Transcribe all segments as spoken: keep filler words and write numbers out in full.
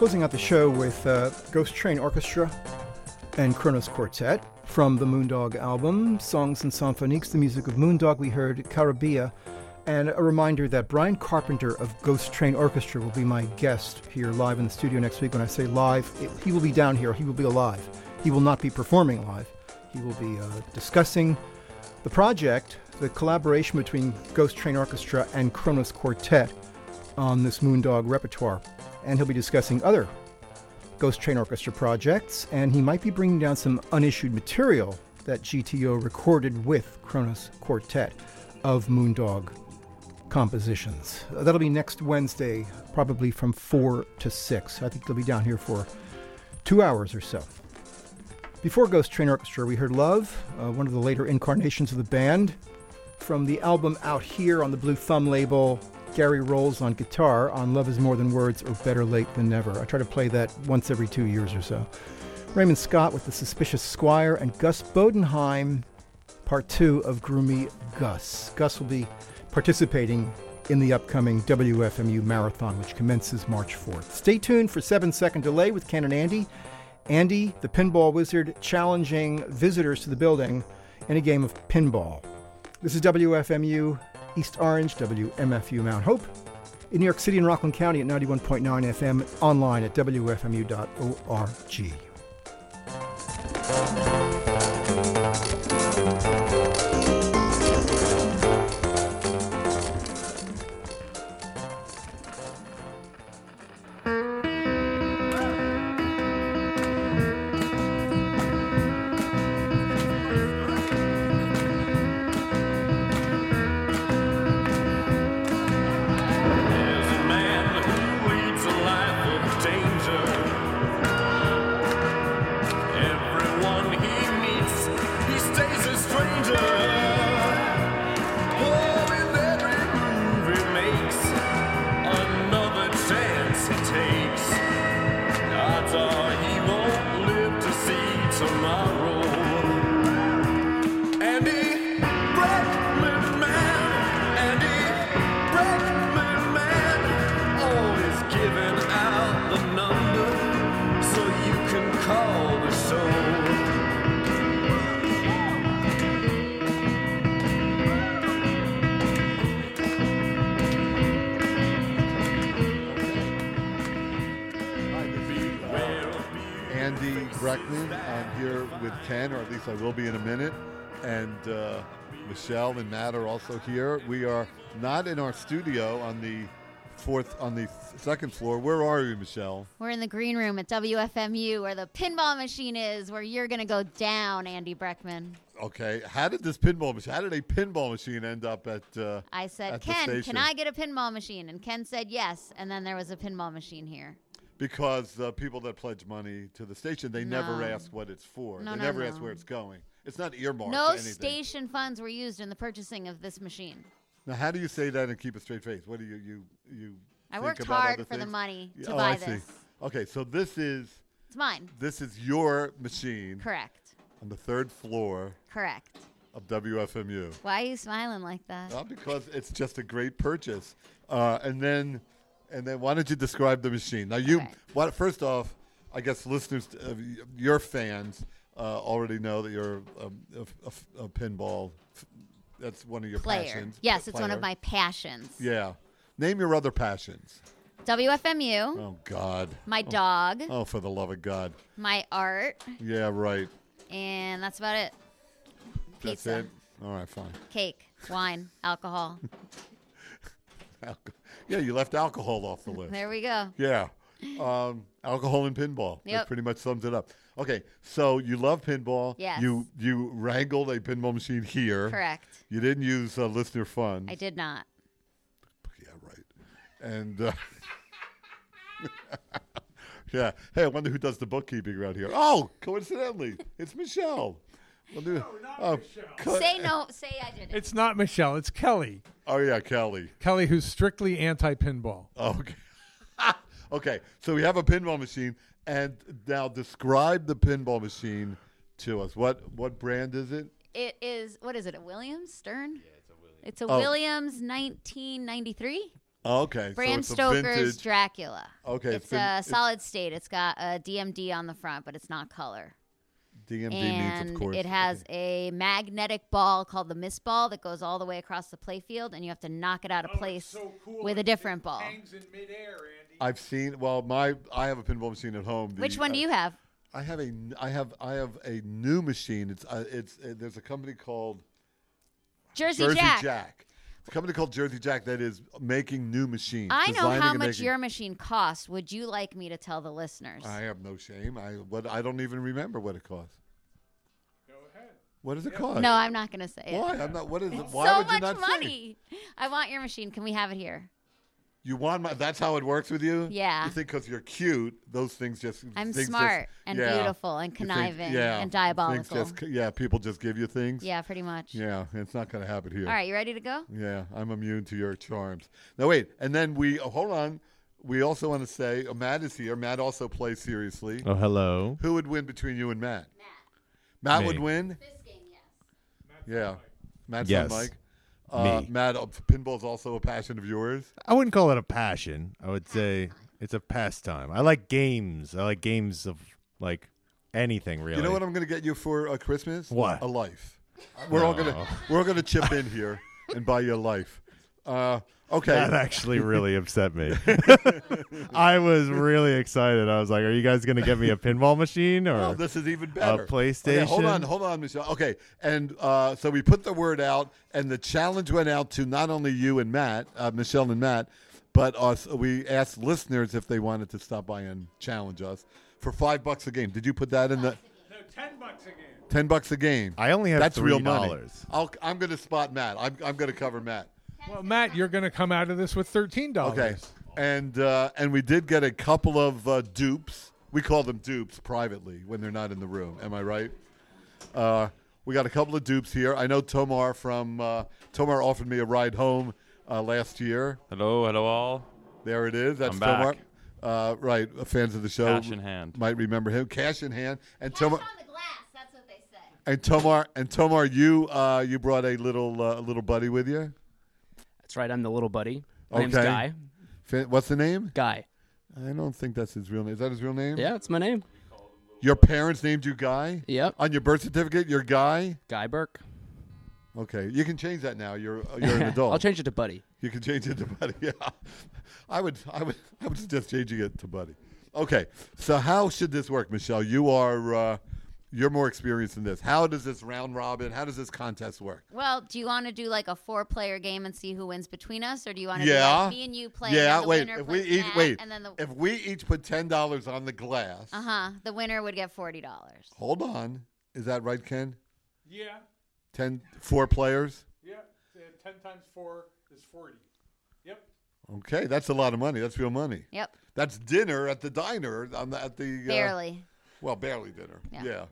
closing out the show with uh, Ghost Train Orchestra and Kronos Quartet from the Moondog album, Songs and Symphoniques, the music of Moondog. We heard Caribia, and a reminder that Brian Carpenter of Ghost Train Orchestra will be my guest here live in the studio next week. When I say live, it, he will be down here. He will be alive. He will not be performing live. He will be uh, discussing the project, the collaboration between Ghost Train Orchestra and Kronos Quartet on this Moondog repertoire. And he'll be discussing other Ghost Train Orchestra projects, and he might be bringing down some unissued material that G T O recorded with Kronos Quartet of Moondog compositions. That'll be next Wednesday, probably from four to six. I think they'll be down here for two hours or so. Before Ghost Train Orchestra, we heard Love, uh, one of the later incarnations of the band, from the album Out Here on the Blue Thumb label. Gary Rolls on guitar on Love Is More Than Words or Better Late Than Never. I try to play that once every two years or so. Raymond Scott with The Suspicious Squire, and Gus Bodenheim, part two of Groomy Gus. Gus will be participating in the upcoming W F M U Marathon, which commences March fourth. Stay tuned for Seven Second Delay with Ken and Andy. Andy, the pinball wizard, challenging visitors to the building in a game of pinball. This is W F M U East Orange, W M F U Mount Hope, in New York City and Rockland County at ninety-one point nine F M, online at W F M U dot org. Ken, or at least I will be in a minute, and uh, Michelle and Matt are also here. We are not in our studio on the fourth, on the second floor. Where are we, Michelle? We're in the green room at W F M U, where the pinball machine is, where you're going to go down, Andy Breckman. Okay, how did this pinball machine? How did a pinball machine end up at? Uh, I said, at Ken, can I get a pinball machine? And Ken said yes, and then there was a pinball machine here. Because the people that pledge money to the station, they no. never ask what it's for. No, they no, never no. ask where it's going. It's not earmarked No to anything. station funds were used in the purchasing of this machine. Now, how do you say that and keep a straight face? What do you you you? I think worked about hard other for the things? money to oh, buy I this. See. Okay, so this is it's mine. This is your machine. Correct. On the third floor. Correct. Of W F M U. Why are you smiling like that? Well, because it's just a great purchase. Uh, and then. And then why don't you describe the machine? Now, you, right. what, first off, I guess listeners, uh, your fans uh, already know that you're um, a, a, a pinball. That's one of your player. passions. Yes, it's one of my passions. Yeah. Name your other passions. W F M U. Oh, God. My oh. dog. Oh, for the love of God. My art. Yeah, right. And that's about it. Pizza. That's it? All right, fine. Cake, wine, alcohol. Alcohol. Yeah, you left alcohol off the list. There we go. Yeah. Um, alcohol and pinball. Yep. That pretty much sums it up. Okay, so you love pinball. Yes. You you wrangled a pinball machine here. Correct. You didn't use uh, listener funds. I did not. Yeah, right. And, uh, yeah. Hey, I wonder who does the bookkeeping around here. Oh, coincidentally, it's Michelle. Well, no, not oh, Michelle. Co- say no. Say I didn't. It's not Michelle. It's Kelly. Oh, yeah, Kelly. Kelly, who's strictly anti-pinball. Okay. Okay, so we have a pinball machine, and now describe the pinball machine to us. What what brand is it? It is, what is it, a Williams Stern? Yeah, it's a Williams. It's a Oh. Williams nineteen ninety-three. Oh, okay. Bram so it's Stoker's a vintage. Dracula. Okay, It's fin- a it's- solid state. It's got a D M D on the front, but it's not color. D M D and means, of course. it has a magnetic ball called the Mist Ball that goes all the way across the playfield, and you have to knock it out of Oh, place it's so cool. with a It- different it ball. hangs in midair, Andy. I've seen. Well, my I have a pinball machine at home. The- Which one do I- you have? I have a I have I have a new machine. It's uh, it's uh, there's a company called Jersey, Jersey Jack. Jack. It's a company called Jersey Jack that is making new machines. I know designing how and much making- your machine costs. Would you like me to tell the listeners? I have no shame. I what I don't even remember what it costs. Go ahead. What does it cost? no, I'm not going to say it. Why? I'm not. What is it? It's Why so would you much not say? money. I want your machine. Can we have it here? You want my? That's how it works with you. Yeah. You think because you're cute, those things just. I'm things smart just- and yeah. beautiful and You think- conniving yeah, and things diabolical. just- yeah, people just give you things. Yeah, pretty much. Yeah, it's not going to happen here. All right, you ready to go? Yeah, I'm immune to your charms. Now wait, and then we oh, hold on. We also want to say uh, Matt is here. Matt also plays seriously. Oh, hello. Who would win between you and Matt? Matt. Matt Me. would win. This game, yes. Yeah, Matt's Yes. on mic. Uh, Me. Matt, uh, pinball's also a passion of yours. I wouldn't call it a passion. I would say it's a pastime. I like games. I like games of like anything really. You know what I'm going to get you for uh, Christmas? What? A life. We're all gonna Oh. we're all gonna chip in here and buy you a life. Uh, okay. That actually really upset me. I was really excited. I was like, "Are you guys going to get me a pinball machine or Oh, this is even better. PlayStation? Okay, hold on, hold on, Michelle. Okay, and uh, so we put the word out, and the challenge went out to not only you and Matt, uh, Michelle and Matt, but us. We asked listeners if they wanted to stop by and challenge us for five bucks a game. Did you put that in the No, ten bucks a game. ten bucks a game? I only have That's three real money. dollars. I'll, I'm going to spot Matt. I'm, I'm going to cover Matt. Well, Matt, you're going to come out of this with thirteen dollars. Okay, and uh, and we did get a couple of uh, dupes. We call them dupes privately when they're not in the room. Am I right? Uh, we got a couple of dupes here. I know Tomar from uh, Tomar offered me a ride home uh, last year. Hello, hello all. There it is. That's I'm Tomar. back. Uh, right, uh, fans of the show Cash in hand. might remember him. Cash in hand. And Cash Tomar on the glass, that's what they say. and Tomar and Tomar, you uh, you brought a little uh, little buddy with you. That's right. I'm the little buddy. My name's Okay. Guy. Fa- What's the name? Guy. I don't think that's his real name. Is that his real name? Yeah, that's my name. Your parents named you Guy? Yep. On your birth certificate, you're Guy? Guy Burke. Okay. You can change that now. You're uh, you're an adult. I'll change it to Buddy. You can change it to Buddy. Yeah. I would I would I would suggest changing it to Buddy. Okay. So how should this work, Michelle? You are uh, you're more experienced in this. How does this round robin, how does this contest work? Well, do you want to do like a four-player game and see who wins between us, or do you want to Yeah. do like me and you play? and yeah, then the wait. winner If we plays each Matt, wait, and then the if we each put ten dollars on the glass. uh huh, the winner would get forty dollars. Hold on. Is that right, Ken? Yeah, Ten four players? yeah. Uh, ten times four is forty. Yep. Okay, that's a lot of money. That's real money. Yep, That's dinner at the diner on the, at the uh, barely. Well, barely dinner. Yeah. Yeah.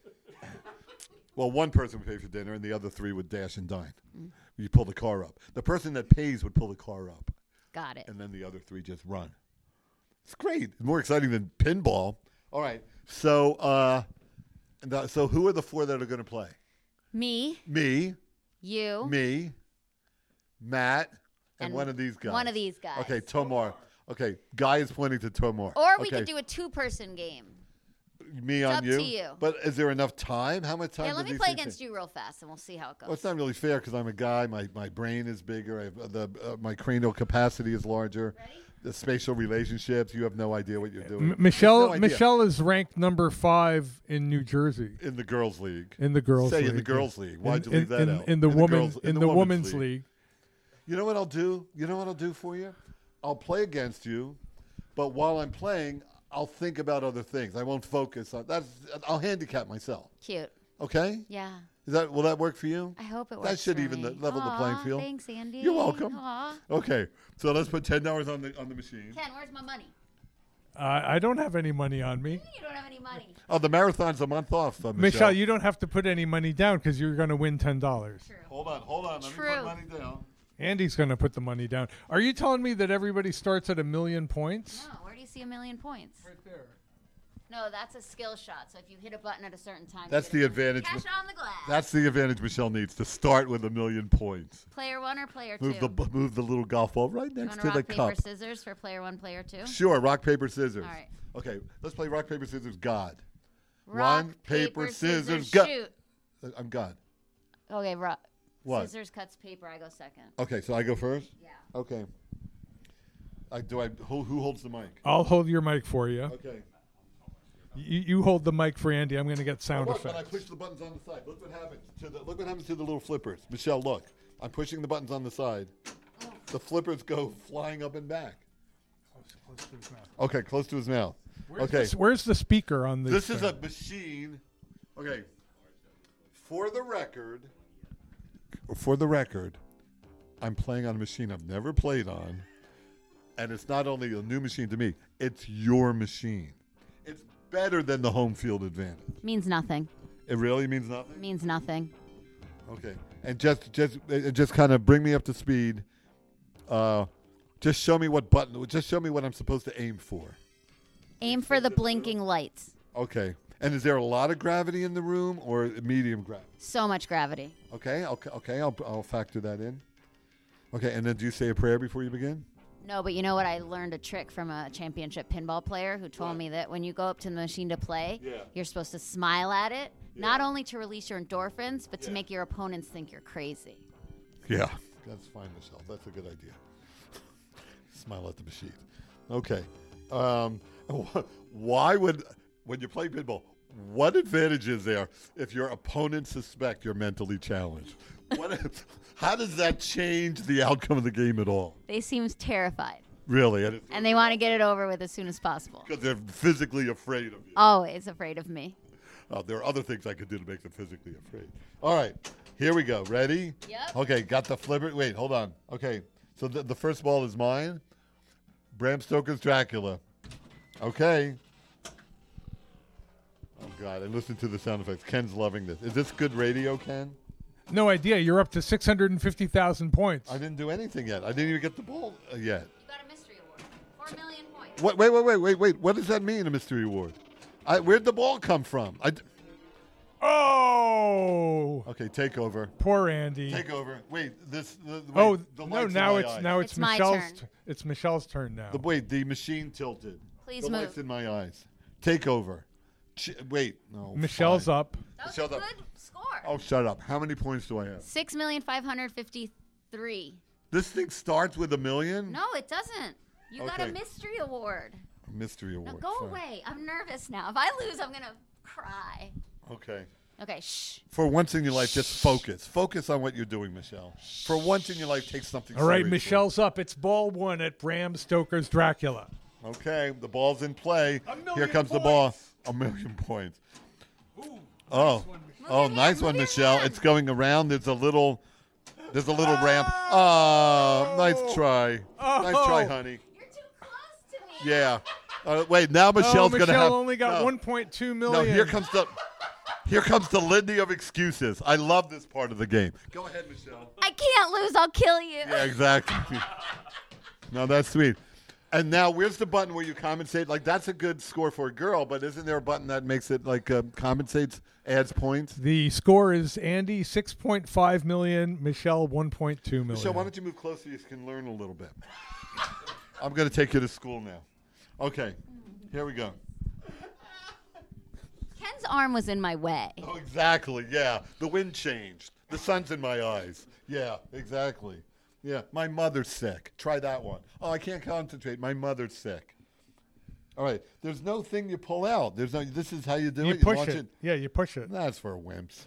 Well, one person would pay for dinner, and the other three would dash and dine. Mm. You pull the car up. The person that pays would pull the car up, Got it. and then the other three just run. It's great. It's more exciting than pinball. All right. So, uh, and, uh, so who are the four that are going to play? Me, Me, you, me, Matt, and, And one of these guys. one of these guys. Okay, Tomar. Okay, Guy is pointing to Tomar. or we okay. could do a two-person game. Me It's on up you. to you. But is there enough time? How much time? Yeah, do let me these play things against take? you real fast, and we'll see how it goes. Well, it's not really fair because I'm a guy. My my brain is bigger. I have uh, the uh, my cranial capacity is larger. Ready? The spatial relationships. You have no idea what you're doing. M- Michelle No idea. Michelle is ranked number five in New Jersey in the girls' league. in the girls Say league. in the girls' league. Why'd in, you leave in, that in, out? in the In the woman girls- in, the, women's league. You know what I'll do? You know what I'll do for you? I'll play against you, but while I'm playing, I'll think about other things. I won't focus on that's. I'll handicap myself. Cute. Okay? Yeah. Is that will that work for you? I hope it That works. should for even me. the- level the playing Aw, field. Thanks, Andy. You're welcome. Aw. Okay. So let's put ten dollars on the on the machine. Ken, where's my money? Uh, I don't have any money on me. You don't have any money. Oh, the marathon's a month off, uh, Michelle. Michelle, you don't have to put any money down because you're going to win ten dollars. True. Hold on, hold on. Let me True. put money down. Andy's going to put the money down. Are you telling me that everybody starts at a million points? No, where do you see a million points? Right there. No, that's a skill shot. So if you hit a button at a certain time, That's you the get a point. advantage. Cash on the glass. That's the advantage Michelle needs to start with a million points. Player one or player Move two? the move the little golf ball right You next want to to the rock, paper, cup. scissors for player one, player two? Sure, rock paper scissors. All right. Okay, let's play rock paper scissors. God. Rock, One, paper, scissors, scissors, go. shoot. Uh, I'm God. Okay, rock. What? Scissors cuts paper. I go second. Okay, so I go first. Yeah. Okay. I do. I who, who holds the mic? I'll hold your mic for you. Okay. You, you hold the mic for Andy. I'm going to get sound Look, when I effects. push the buttons on the side, look what happens to the look what happens to the little flippers. Michelle, look. I'm pushing the buttons on the side. The flippers go flying up and back. Okay, close to his mouth. Where's okay. The, where's the speaker on this? This is thing? a machine. Okay. For the record, for the record, I'm playing on a machine I've never played on, and it's not only a new machine to me, it's your machine. It's better than the home field advantage. Means nothing. It really means nothing? Means nothing. Okay. And just just uh, just kind of bring me up to speed. Uh, just show me what button, just show me what I'm supposed to aim for. Aim for the blinking lights. Okay. And is there a lot of gravity in the room or medium gravity? So much gravity. Okay, okay, okay. I'll I'll factor that in. Okay, and then do you say a prayer before you begin? No, but you know what? I learned a trick from a championship pinball player who told What? me that when you go up to the machine to play, Yeah. you're supposed to smile at it, Yeah. not only to release your endorphins, but to Yeah. make your opponents think you're crazy. Yeah, that's fine, Michelle. That's a good idea. Smile at the machine. Okay. Um, why would when you play pinball? What advantage is there if your opponents suspect you're mentally challenged? What if, how does that change the outcome of the game at all? They seem terrified, Really? And, and they want to get it over with as soon as possible. because they're physically afraid of you. Always afraid of me. Oh, there are other things I could do to make them physically afraid. All right, here we go. Ready? Yep. Okay, got the flipper. Wait, hold on. Okay, so the, the first ball is mine. Bram Stoker's Dracula. Okay. Oh, God, and listen to the sound effects. Ken's loving this. Is this good radio, Ken? No idea. You're up to six hundred fifty thousand points. I didn't do anything yet. I didn't even get the ball uh, yet. You got a mystery award. Four million points. What? Wait, wait, wait, wait, wait. What does that mean, a mystery award? I, where'd the ball come from? I d- Oh, okay, take over. poor Andy. Take over. Wait, this. The, wait, oh the no! light's in Now my it's eyes. now it's, It's my Michelle's. turn. t- it's Michelle's turn now. The, wait, the machine tilted. Please the move. light's in my eyes. Take over. Ch- wait, no. Michelle's fine. up. That was Shut a up. good score. Oh, shut up. How many points do I have? Six million five hundred fifty-three. This thing starts with a million? No, it doesn't. You got Okay. a mystery award. Mystery award. Now go fine. away. I'm nervous now. If I lose, I'm gonna cry. Okay. Okay, shh. For once in your life, just focus. Focus on what you're doing, Michelle. For once in your life, take something All right, seriously. Michelle's up. It's ball one at Bram Stoker's Dracula. Okay, the ball's in play. A million Here comes the ball. A million points. Oh, oh, your nice hand, one, move your Michelle. hand. It's going around. There's a little, there's a little ramp. Oh, nice try. Nice try, Oh. honey. You're too close to me. Yeah. Uh, wait, now Michelle's oh, gonna Michelle have. only got no, one point two No, million. here comes the, here comes the litany of excuses. I love this part of the game. Go ahead, Michelle. I can't lose. I'll kill you. Yeah, exactly. No, that's sweet. And now, where's the button where you compensate? Like, that's a good score for a girl, but isn't there a button that makes it, like, uh, compensates, adds points? The score is Andy six point five million, Michelle one point two million. Michelle, why don't you move closer so you can learn a little bit? I'm going to take you to school now. Okay, here we go. Ken's arm was in my way. Oh, exactly, yeah. The wind changed. The sun's in my eyes. Yeah, exactly. Yeah, my mother's sick. Try that one. Oh, I can't concentrate. My mother's sick. All right, there's no thing you pull out. There's no. This is how you do You it. push launch it. Yeah, you push it. That's for wimps.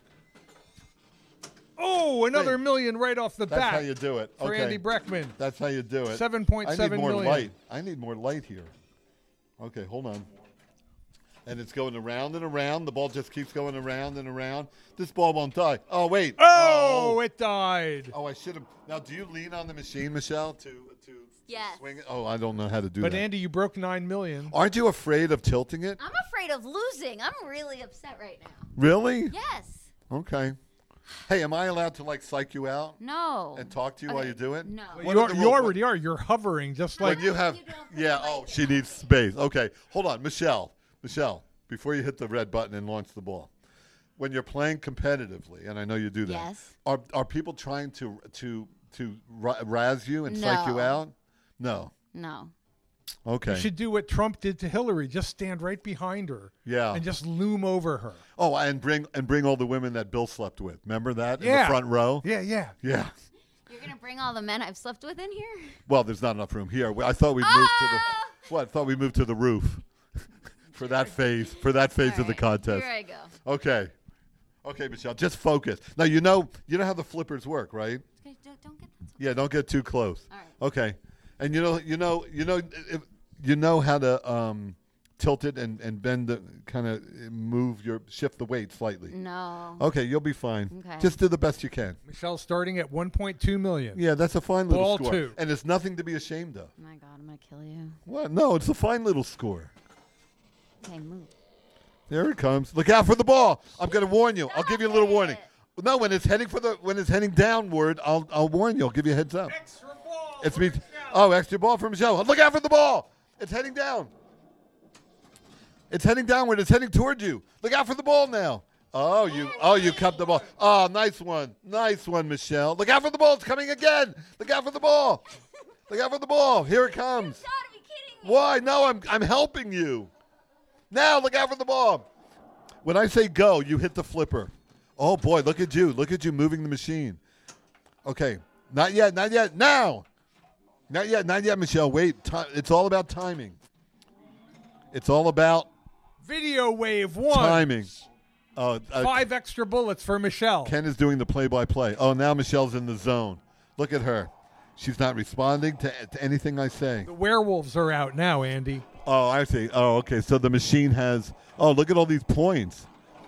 Oh, another Wait. million right off the That's bat how you do it. for Okay. Andy Breckman. That's how you do it. seven point I need seven more million. light. I need more light here. Okay, hold on. And it's going around and around. The ball just keeps going around and around. This ball won't die. Oh, wait. Oh, it died. Oh, I should have. Now, do you lean on the machine, Michelle, to to Yes. swing it? Oh, I don't know how to do But that. Andy, you broke nine million. Aren't you afraid of tilting it? I'm afraid of losing. I'm really upset right now. Really? Yes. Okay. Hey, am I allowed to like psych you out No. and talk to you while Okay, you do it? No. What You, are are, the you rules? already are. You're hovering just like. When you have, You don't put yeah. the Oh, light she down. needs space. Okay, hold on, Michelle. Michelle, before you hit the red button and launch the ball, when you're playing competitively, and I know you do that, Yes. are are people trying to to to ra- razz you and psych you No. out? No. No. Okay. You should do what Trump did to Hillary. Just stand right behind her. Yeah. And just loom over her. Oh, and bring and bring all the women that Bill slept with. Remember that in Yeah. the front row? Yeah, yeah. Yeah. You're gonna bring all the men I've slept with in here? Well, there's not enough room here. I thought we moved to the Ah! what? I thought we moved to the roof for that phase for that phase All of the right, contest. Here I go. Okay. Okay, Michelle, just focus. Now you know you know how the flippers work, right? Okay, don't, don't get that. Yeah, don't get too close. All right. Okay. And you know you know you know if, you know how to um, tilt it and and bend the kind of move your shift the weight slightly. No. Okay, you'll be fine. Okay. Just do the best you can. Michelle's starting at one point two million. Yeah, that's a fine little Ball score. two. And it's nothing to be ashamed of. Oh my God, I'm gonna kill you. What? No, it's a fine little score. Okay, move. There it comes. Look out for the ball. I'm going to warn you. I'll give you a little Stop warning. it. No, when it's heading for the when it's heading downward, I'll I'll warn you. I'll give you a heads up. Extra ball. It's for me. Michelle. Oh, extra ball for Michelle. Look out for the ball. It's heading down. It's heading downward. It's heading toward you. Look out for the ball now. Oh, you oh you cupped the ball. Oh, nice one. Nice one, Michelle. Look out for the ball. It's coming again. Look out for the ball. Look out for the ball. Here it comes. Gotta be kidding me. Why? No, I'm I'm helping you. Now look out for the ball. When I say go, you hit the flipper. Oh boy, look at you. Look at you moving the machine. Okay. Not yet, not yet. Now. Not yet, not yet, Michelle. Wait. Ti- it's all about timing. It's all about Video wave one. timing. Oh, uh, Five extra bullets for Michelle. Ken is doing the play-by-play. Oh, now Michelle's in the zone. Look at her. She's not responding to, to anything I say. The werewolves are out now, Andy. Oh, I see. Oh, okay. So the machine has. Oh, look at all these points.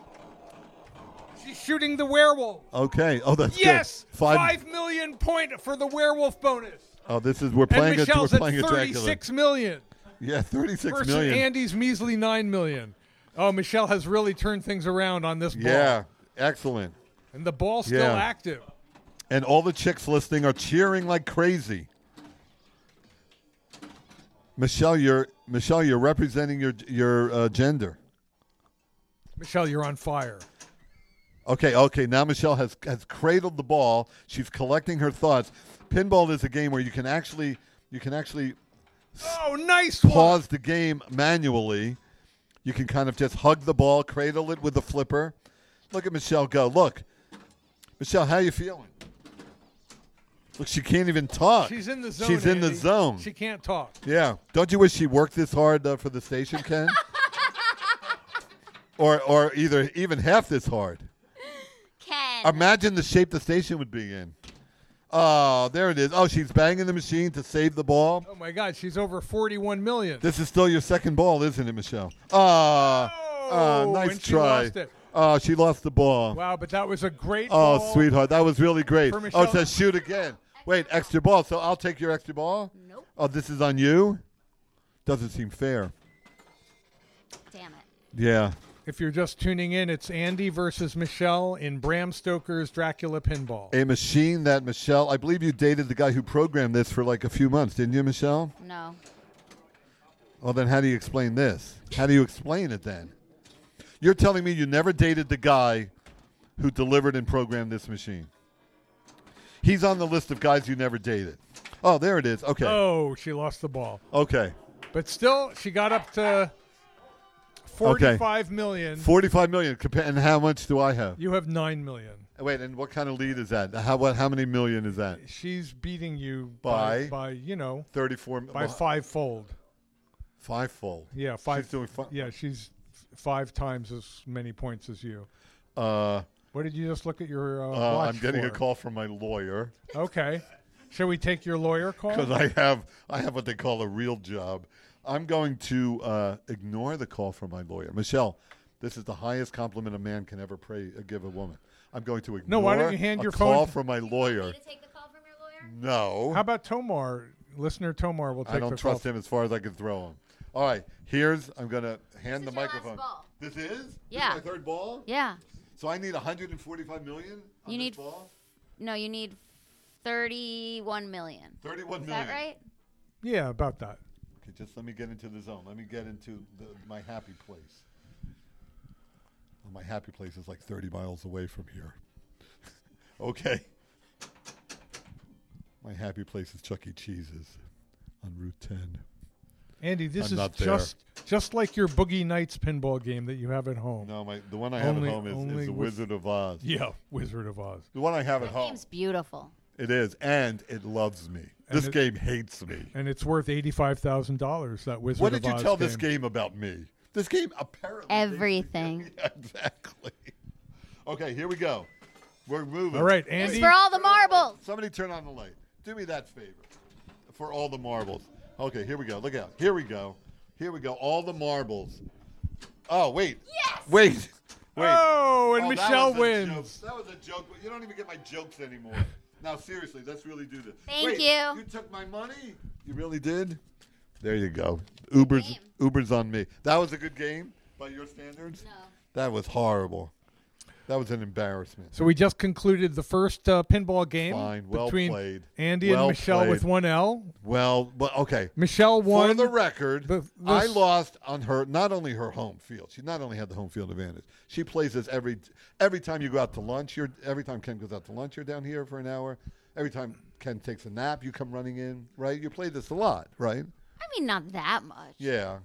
She's shooting the werewolf. Okay. Oh, that's Yes, good. five million point for the werewolf bonus. Oh, this is we're And playing. A, we're Michelle's at playing a Dracula. thirty-six million Yeah, thirty-six versus million. Andy's measly nine million. Oh, Michelle has really turned things around on this ball. Yeah, excellent. And the ball's still Yeah. active. And all the chicks listening are cheering like crazy. Michelle, you're Michelle, you're representing your your uh, gender. Michelle, you're on fire. Okay, okay. Now Michelle has has cradled the ball. She's collecting her thoughts. Pinball is a game where you can actually you can actually Oh, nice one. pause the game manually. You can kind of just hug the ball, cradle it with the flipper. Look at Michelle go. Look, Michelle, how you feeling? Look, she can't even talk. She's in the zone. She's in the Andy. zone. She can't talk. Yeah. Don't you wish she worked this hard uh, for the station, Ken? or or either even half this hard. Ken. Imagine the shape the station would be in. Oh, there it is. Oh, she's banging the machine to save the ball. Oh my God, she's over forty-one million. This is still your second ball, isn't it, Michelle? Ah, ah, Oh, nice and she try. lost it. Oh, she lost the ball. Wow, but that was a great Oh, ball. sweetheart, that was really great. For Oh, Michelle. it says shoot again. Wait, extra ball. So I'll take your extra ball. Nope. Oh, this is on you. Doesn't seem fair. Damn it. Yeah. If you're just tuning in, it's Andy versus Michelle in Bram Stoker's Dracula Pinball. A machine that Michelle, I believe you dated the guy who programmed this for like a few months, didn't you, Michelle? No. Well, then how do you explain this? How do you explain it then? You're telling me you never dated the guy who delivered and programmed this machine. He's on the list of guys you never dated. Oh, there it is. Okay. Oh, she lost the ball. Okay. But still, she got up to forty-five million. forty-five million. Compa- And how much do I have? You have nine million. Wait, and what kind of lead is that? How what? How many million is that? She's beating you By? by, by you know, thirty-four. by well, fivefold. Fivefold. Yeah, five. She's doing fi- yeah, she's f- five times as many points as you. Uh, What did you just look at your uh, uh, watch I'm getting for? a call from my lawyer Okay. Shall we take your lawyer call? because I have I have what they call a real job. I'm going to uh, ignore the call from my lawyer, Michelle. This is the highest compliment a man can ever pray uh, give a woman. I'm going to ignore No, why don't you hand a your call phone- from my lawyer. Me to take the call from your lawyer? No, How about Tomar? Listener Tomar will take I don't the trust call. him as far as I can throw him. All right, here's I'm going to hand This the is your last microphone. ball. This is This Yeah. is my third ball. Yeah. So I need one hundred forty-five million. On You this need- ball. No, you need thirty-one million. thirty-one Is million. that right? Yeah, about that. Okay, just let me get into the zone. Let me get into the, my happy place. Oh, my happy place is like thirty miles away from here. Okay. My happy place is Chuck E. Cheese's on Route ten. Andy, this I'm is not there. just just like your Boogie Nights pinball game that you have at home. No, my the one I have Only- at home is, only is the with- Wizard of Oz. Yeah, Wizard of Oz. The one I have at That home. game's beautiful. It is, and it loves me. And This it- game hates me. And it's worth eighty-five thousand dollars, that Wizard What of did you Oz tell game. this game about me? This game apparently Everything. Yeah, exactly. Okay, here we go. We're moving. All right, It's Andy. for all the marbles. Somebody turn on the light. Do me that favor. For all the marbles. Okay, here we go. Look out. Here we go. Here we go. All the marbles. Oh, wait. Yes! Wait. Wait. Oh, and Oh, that Michelle was a wins. joke. That was a joke. You don't even get my jokes anymore. Now, seriously, let's really do this. Thank Wait, you. You took my money? You really did? There you go. Uber's Game. Uber's on me. That was a good game by your standards? No. That was horrible. That was an embarrassment. So we just concluded the first uh, pinball game Fine. Well between played. Andy Well and Michelle played. with one L. Well, but okay. Michelle won. For the record, the- I this- lost on her, not only her home field. She not only had the home field advantage. She plays this every every time you go out to lunch. You're every time Ken goes out to lunch, you're down here for an hour. Every time Ken takes a nap, you come running in. Right? You play this a lot, right? I mean, not that much. Yeah.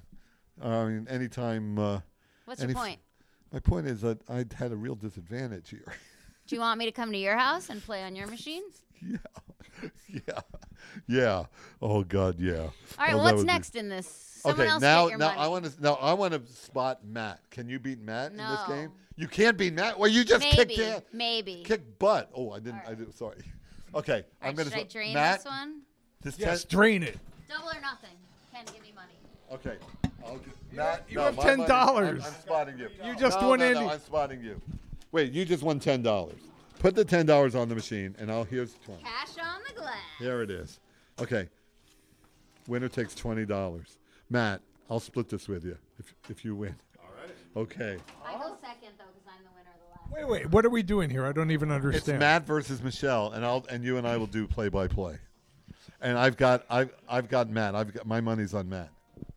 I mean, anytime. Uh, What's any your f- point? My point is that I had a real disadvantage here. Do you want me to come to your house and play on your machine? yeah, yeah, yeah. Oh God, yeah. All right, Oh, well, that what's would be- next in this? Someone Okay, else now get your now money. I want to now I want to spot Matt. Can you beat Matt in this No. game? You can't beat Matt. Well, you just maybe, kicked in. maybe. Kick butt. Oh, I didn't. All right. I did. Sorry. Okay, All I'm right, gonna. should I s- drain Matt, this one? This Yes, ten- drain it. Double or nothing. Ken, give me money. Okay. I'll get, Matt, you no, have my ten money- dollars. I'm, I'm spotting you. You just no, won, no, Andy. No, I'm spotting you. Wait, you just won ten dollars. Put the ten dollars on the machine, and I'll here's twenty. Cash on the glass. There it is. Okay. Winner takes twenty dollars. Matt, I'll split this with you if if you win. All right. Okay. I go second though, because I'm the winner of the last. Wait, wait. What are we doing here? I don't even It's understand. Matt versus Michelle, and I'll and you and I will do play by play. And I've got I've I've got Matt. I've got my money's on Matt.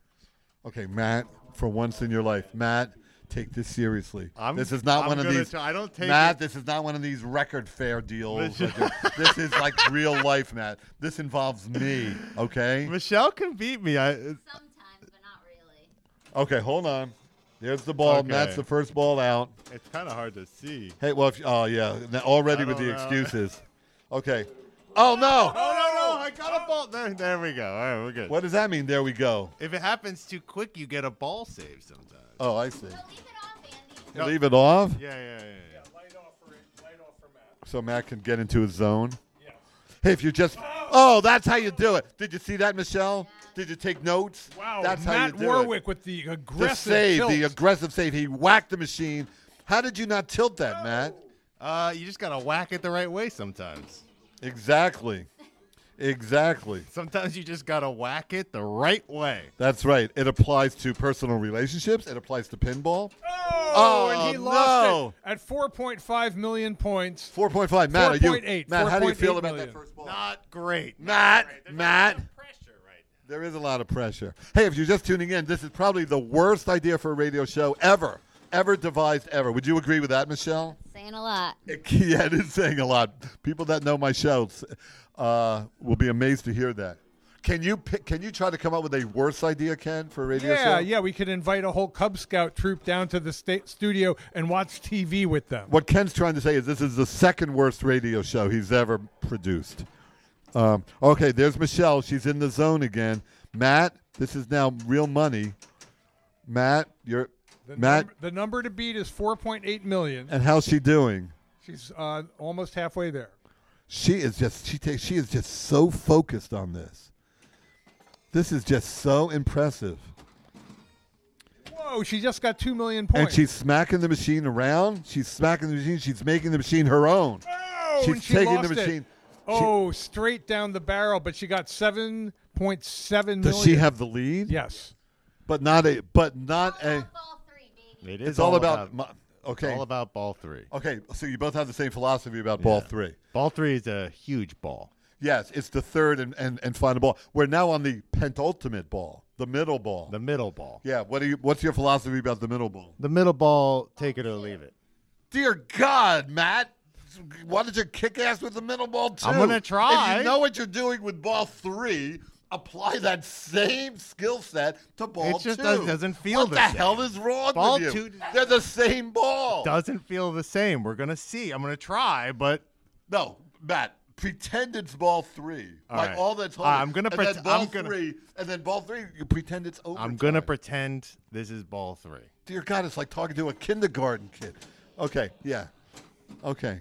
Okay, Matt, for once in your life, Matt, take this seriously. I'm- this is not I'm one of gonna these. try- I don't take Matt, it- this is not one of these record fair deals. Michelle- This is like real life, Matt. This involves me. Okay. Michelle can beat me. I Sometimes, but not really. Okay, hold on. There's the ball. Okay. Matt's the first ball out. it's kind of hard to see. Hey, well, if, oh yeah, Now already I with the don't know. excuses. Okay. Oh no! Oh no no! I got a ball. There, there we go. All right, we're good. What does that mean? There we go. If it happens too quick, you get a ball save sometimes. Oh, I see. So leave it off, Andy. No. Leave it off Yeah, yeah, yeah. yeah. Light off for light off for Matt. so Matt can get into his zone. Yes. Hey, if you just oh, that's how you do it. Did you see that, Michelle? Did you take notes? Wow, that's how Matt you do Warwick it. with the The aggressive save, tilt. the aggressive save. He whacked the machine. How did you not tilt that, Matt? Uh, you just gotta whack it the right way sometimes. Exactly. Exactly. Sometimes you just gotta whack it the right way. That's right. It applies to personal relationships. It applies to pinball. Oh, and he Oh, lost no. it at four point five million points. four point five. Matt, are you, four point eight, Matt, how do you feel four point eight about million. that first ball? Not great. Matt, There's Matt. a lot of pressure right There is a lot of pressure. Hey, if you're just tuning in, this is probably the worst idea for a radio show ever, ever devised ever. Would you agree with that, Michelle? Saying a lot. It, yeah, it is saying a lot. People that know my shows uh, will be amazed to hear that. Can you pick, can you try to come up with a worse idea, Ken, for a radio show? Yeah, yeah, we could invite a whole Cub Scout troop down to the state studio and watch T V with them. What Ken's trying to say is this is the second worst radio show he's ever produced. Um, okay, there's Michelle. She's in the zone again. Matt, this is now real money. Matt, you're The, Matt, number, the number to beat is four point eight million. and how's she doing? She's uh, almost halfway there. She is just she takes she is just so focused on this. This is just so impressive. Whoa, she just got two million points. And she's smacking the machine around. She's smacking the machine. She's making the machine her own. oh, she's and she taking lost the it. machine. Oh, straight down the barrel, but she got seven point seven Does million. she have the lead? Yes. But not a but not All a about ball three, baby. It is it's all about, mo- okay. all about ball three. Okay, so you both have the same philosophy about ball Yeah. three. Ball three is a huge ball. Yes, it's the third and, and, and final ball. We're now on the penultimate ball. The middle ball. The middle ball. yeah. What do you? What's your philosophy about the middle ball? The middle ball, take it or leave it. Dear God, Matt. Why don't you kick ass with the middle ball too? I'm gonna try. If you know what you're doing with ball three, apply that same skill set to ball It just two. does- doesn't feel what the the same. hell is wrong Ball with you? two- They're the same ball. Doesn't feel the same. We're gonna see. I'm gonna try, but No, Matt. Pretend it's ball three. All like right. all that's Uh, holding. I'm gonna and then pret- ball I'm gonna- three, and then ball three. You pretend it's over. I'm gonna pretend this is ball three. Dear God, it's like talking to a kindergarten kid. Okay, yeah. Okay.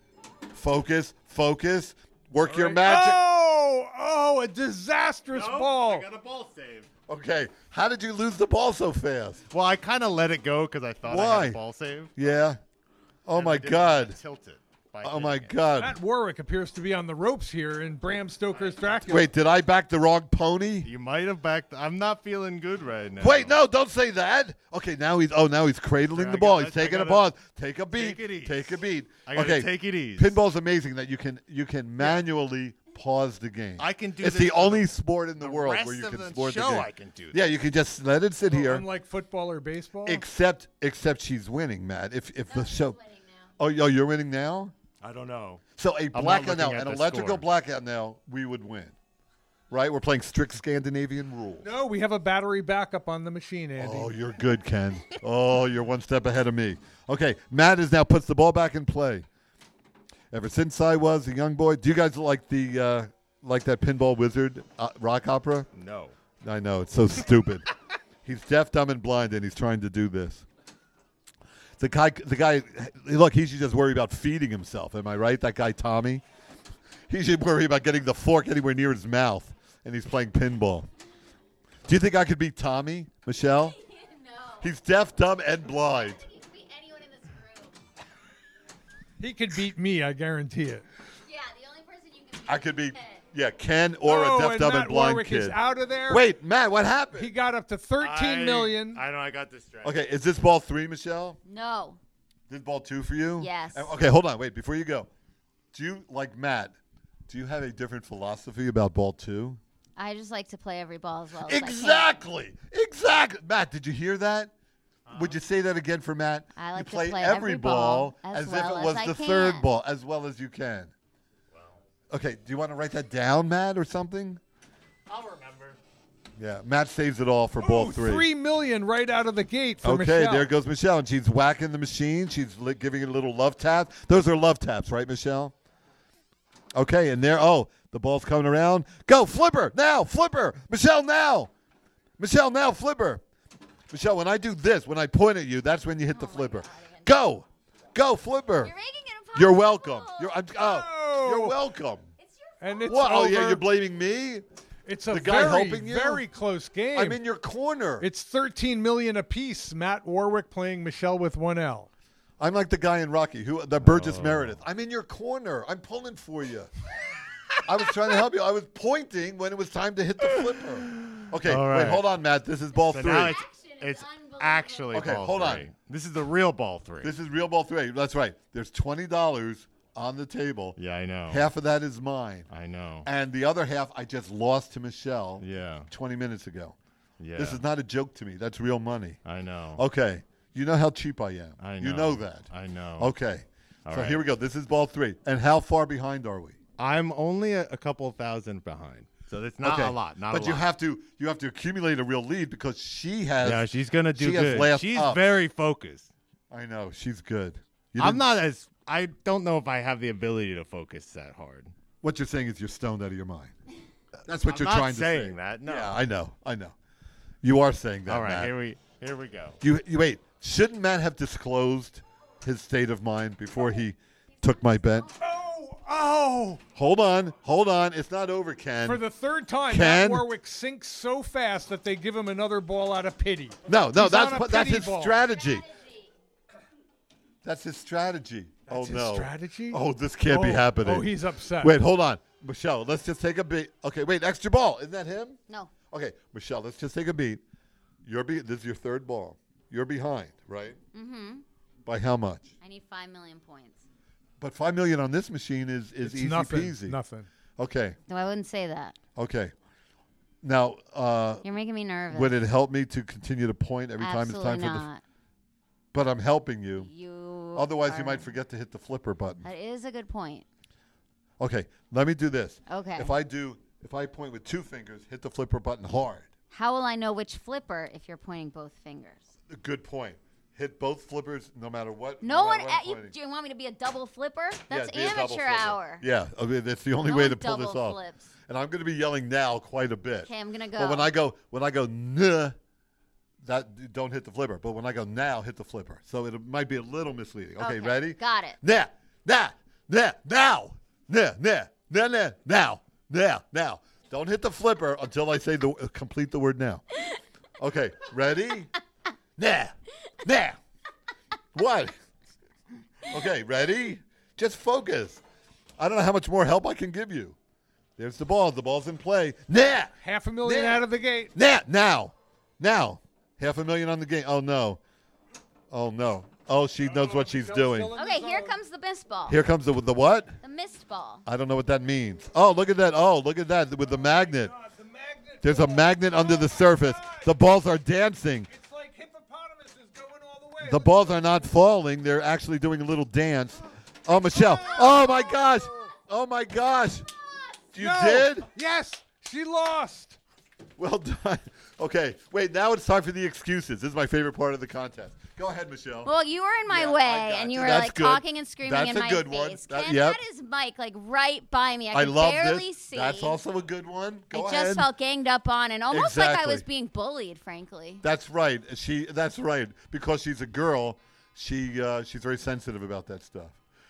Focus, focus. Work your magic. Oh, oh, a disastrous ball. a ball save. Okay. How did you lose the ball so fast? Well, I kind of let it go because I thought I Why? had a ball save. Yeah. Oh and my I didn't God. wanna Tilt it. by Oh hitting my it. God. Matt Warwick appears to be on the ropes here in Bram Stoker's Dracula. Wait, did I back the wrong pony? You might have backed. I'm not feeling good right now. Wait, no, don't say that. Okay, now he's oh now he's cradling I the ball. gotta- He's taking I a gotta- pause. Take a beat. Take it easy. Take a beat. I gotta okay. take it easy. Pinball's amazing that you can you can manually pause the game. I can do It's this the for only sport in the, the world rest where you of can the sport show the game. I can do Yeah, you can just let it sit Oh, here. unlike football or baseball. Except except she's winning, Matt. If if the show Winning now. Oh, yo, you're winning now? I don't know. So a not blackout now, looking at an the electrical score. blackout now, we would win. Right? We're playing strict Scandinavian rules. No, we have a battery backup on the machine, Andy. Oh, you're good, Ken. Oh, you're one step ahead of me. Okay, Matt is now puts the ball back in play. Ever since I was a young boy, do you guys like the uh, like that Pinball Wizard uh, rock opera? No. I know it's so stupid. He's deaf, dumb, and blind, and he's trying to do this. The guy, the guy, look, he should just worry about feeding himself. Am I right? That guy, Tommy. He should worry about getting the fork anywhere near his mouth, and he's playing pinball. Do you think I could beat Tommy, Michelle? No. He's deaf, dumb, and blind. He could beat anyone in this room. He could beat me, I guarantee it. Yeah, the only person you can beat I could is beat, Ted. yeah, Ken or oh, a deaf, and dumb, Matt and blind Warwick kid. is out of there. Wait, Matt, what happened? He got up to thirteen million. I know. I got distracted. Okay, is this ball three, Michelle? No. This ball two for you? Yes. Uh, Okay, hold on. Wait, before you go. Do you, like Matt, do you have a different philosophy about ball two? I just like to play every ball as well as Exactly. Exactly. Matt, did you hear that? Would you say that again for Matt? I like you to play, play every every ball ball as as, if well it as was I the third can. ball, as well as you can. Okay, do you want to write that down, Matt, or something? I'll remember. Yeah, Matt saves it all for ball Ooh, three. Three million right out of the gate for Okay, Michelle. there goes Michelle, and she's whacking the machine. She's li- giving it a little love tap. Those are love taps, right, Michelle? Okay, and there, oh, the ball's coming around. Go, flipper, now, flipper. Michelle, now. Michelle, now, flipper. Michelle, when I do this, when I point at you, that's when you hit the flipper. Go, go, flipper. You're making it impossible. You're welcome. You're, I'm, oh, Oh. you're welcome. It's your And it's What? Oh, yeah, over. you're blaming me? It's a the guy very, helping you? very close game. I'm in your corner. It's thirteen million apiece. Matt Warwick playing Michelle with one L. I'm like the guy in Rocky, who the Burgess Meredith. I'm in your corner. I'm pulling for you. I was trying to help you. I was pointing when it was time to hit the flipper. Okay, All wait, right. hold on, Matt. This is ball So three. now it's, Action is it's unbelievable. actually Okay, ball hold three. on. This is the real ball three. This is real ball three. That's right. There's twenty dollars on the table. yeah, I know. Half of that is mine, I know. and the other half I just lost to Michelle Yeah. twenty minutes ago. Yeah. This is not a joke to me. That's real money. I know. Okay, you know how cheap I am. I know. You know that. I know. Okay. All so right. here we go. This is ball three. And how far behind are we? I'm only a, a couple thousand behind, so it's not okay. a lot. Not but a you lot. have to you have to accumulate a real lead because she has. Yeah, she's gonna do she has good. last She's up. very focused. I know she's good. You I'm didn't- not as. I don't know if I have the ability to focus that hard. What you're saying is you're stoned out of your mind. That's what I'm you're not trying to say. saying that. No. Yeah, I know. I know. You are saying that. All right, Matt. here we here we go. You, you wait. Shouldn't Matt have disclosed his state of mind before he took my bet? Oh, oh! Hold on. Hold on. It's not over, Ken. For the third time, Ken? Matt Warwick sinks so fast that they give him another ball out of pity. no, no. He's That's on a that's pity his ball. strategy. That's his strategy. That's oh his no. strategy? Oh, this can't be Oh, happening. Oh, he's upset. Wait, hold on. Michelle, let's just take a beat. Okay, wait, extra ball. Isn't that him? No. Okay, Michelle, let's just take a beat. You're be- this is your third ball. You're behind, right? Mm-hmm. By how much? I need five million points. But five million on this machine is, is it's easy nothing. peasy. Nothing. Okay, No, I wouldn't say that. okay. Now, uh, You're making me nervous. would it help me to continue to point every Absolutely time it's time for the? not. But I'm helping you. You. Otherwise, you are- might forget to hit the flipper button. That is a good point. Okay, let me do this. Okay. If I do, if I point with two fingers, hit the flipper button hard. How will I know which flipper if you're pointing both fingers? Good point. Hit both flippers, no matter what. No one. matter what At I'm you, pointing. do you want me to be a double flipper? Yeah, That's be a double amateur flipper. hour. Yeah, I mean, that's the only No way one to pull this double off. flips. And I'm going to be yelling now quite a bit. Okay, I'm gonna go. But when I go, when I go, nah, that don't hit the flipper. But when I go now, hit the flipper. So it might be a little misleading. Okay, ready? Got it. Nah, nah, nah, now, nah, nah, nah, nah, now, now, now. Don't hit the flipper until I say the uh, complete the word now. Okay, ready? Nah, nah. What? Okay, ready? Just focus. I don't know how much more help I can give you. There's the ball. The ball's in play. Nah. Half a million Nah. out of the gate. Nah. Now. Now. Half a million on the game. Oh, no. Oh, no. Oh, she knows what she's doing. Okay, here comes the missed ball. Here comes the the what? The missed ball. I don't know what that means. Oh, look at that. Oh, look at that with the magnet. There's a magnet under the surface. The balls are dancing. It's like hippopotamuses going all the way. The balls are not falling. They're actually doing a little dance. Oh, Michelle. Oh, my gosh. Oh, my gosh. You No. did? Yes, she lost. Well done. Okay. Wait, now it's time for the excuses. This is my favorite part of the contest. Go ahead, Michelle. Well, you were in my Yeah, I way, got and you. you were That's like good. talking and screaming That's in a my good one. face. That- Ken yep. had his mic like right by me. I, I could love barely this. see. That's also a good one. Go I ahead. just felt ganged up on, and almost like I Exactly. was being bullied. Frankly. That's right. She. That's right. Because she's a girl, she uh, she's very sensitive about that stuff.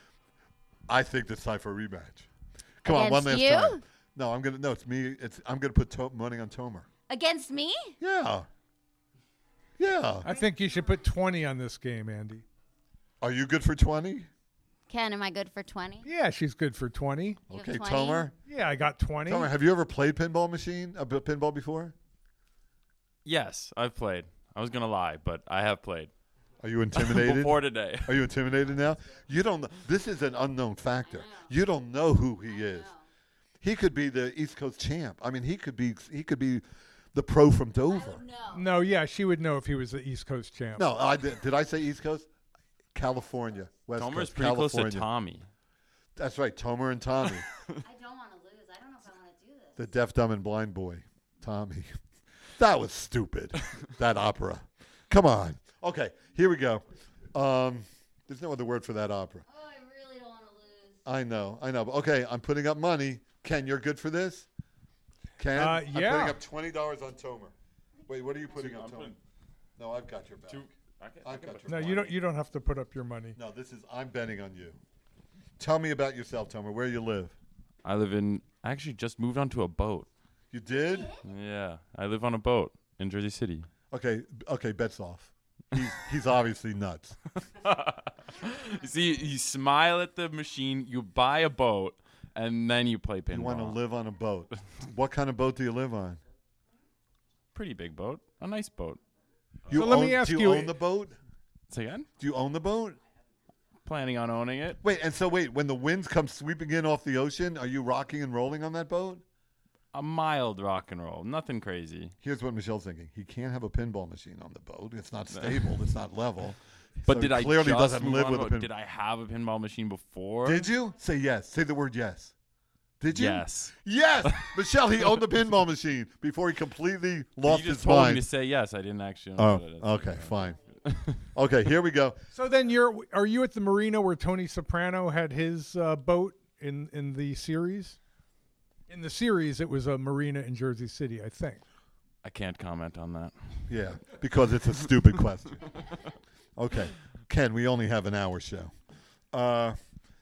I think it's time for a rematch. Come on, one last Against you? time. No, I'm gonna. No, it's me. It's I'm gonna put to- money on Tomer. Against me? Yeah. Yeah. I think you should put twenty on this game, Andy. Are you good for twenty? Ken, am I good for twenty? Yeah, she's good for twenty. You have Okay, twenty? Tomer. Yeah, I got twenty. Tomer, have you ever played pinball machine? A bit pinball before? Yes, I've played. I was gonna lie, but I have played Are you intimidated? before today. Are you intimidated now? You don't know. This is an unknown factor. You don't know who he is. He could be the East Coast champ. I mean, he could be he could be the pro from Dover. No, yeah, she would know if he was the East Coast champ. No, I did. Did I say East Coast? California, West Tomer's Coast, pretty California. close to Tommy. That's right, Tomer and Tommy, I don't want to lose. I don't know if I want to do this. the deaf, dumb, and blind boy, Tommy. That was stupid. That opera. Come on. Okay, here we go. Um, there's no other word for that opera. Oh, I really don't want to lose. I know, I know. But okay, I'm putting up money. Ken, you're good for this? Ken, Uh, I'm yeah. putting up twenty dollars on Tomer. Wait, what are you putting up, I'm Tomer? putting- No, I've got your back. Two- I can- I I've can got put- your No, you don't. You don't have to put up your money. No, this is I'm betting on you. Tell me about yourself, Tomer. Where you live? I live in. I actually just moved onto a boat. You did? Yeah, I live on a boat in Jersey City. Okay, okay. Bets off. He's he's obviously nuts. You see, you smile at the machine, you buy a boat, and then you play pinball. You want to live on a boat? What kind of boat do you live on? Pretty big boat, a nice boat. You So let own, me ask do you, you- own the boat? Say again? Do you own the boat? Planning on owning it. Wait, and so wait, when the winds come sweeping in off the ocean, are you rocking and rolling on that boat? A mild rock and roll, nothing crazy. Here's what Michelle's thinking. He can't have a pinball machine on the boat. It's not stable. It's not level. But So did he I clearly just doesn't move live on with to a a- pin- Did I have a pinball machine before? Did you? Say yes. Say the word yes. Did you? Yes. Yes. Michelle, he owned the pinball machine before he completely lost you just his told mind. me to say yes. I didn't actually. Oh, know that. okay, fine. Okay, here we go. So then you're. Are you at the marina where Tony Soprano had his uh, boat in in the series? In the series, it was a marina in Jersey City, I think. I can't comment on that. Yeah, because it's a stupid question. Okay, Ken, we only have an hour show. Uh,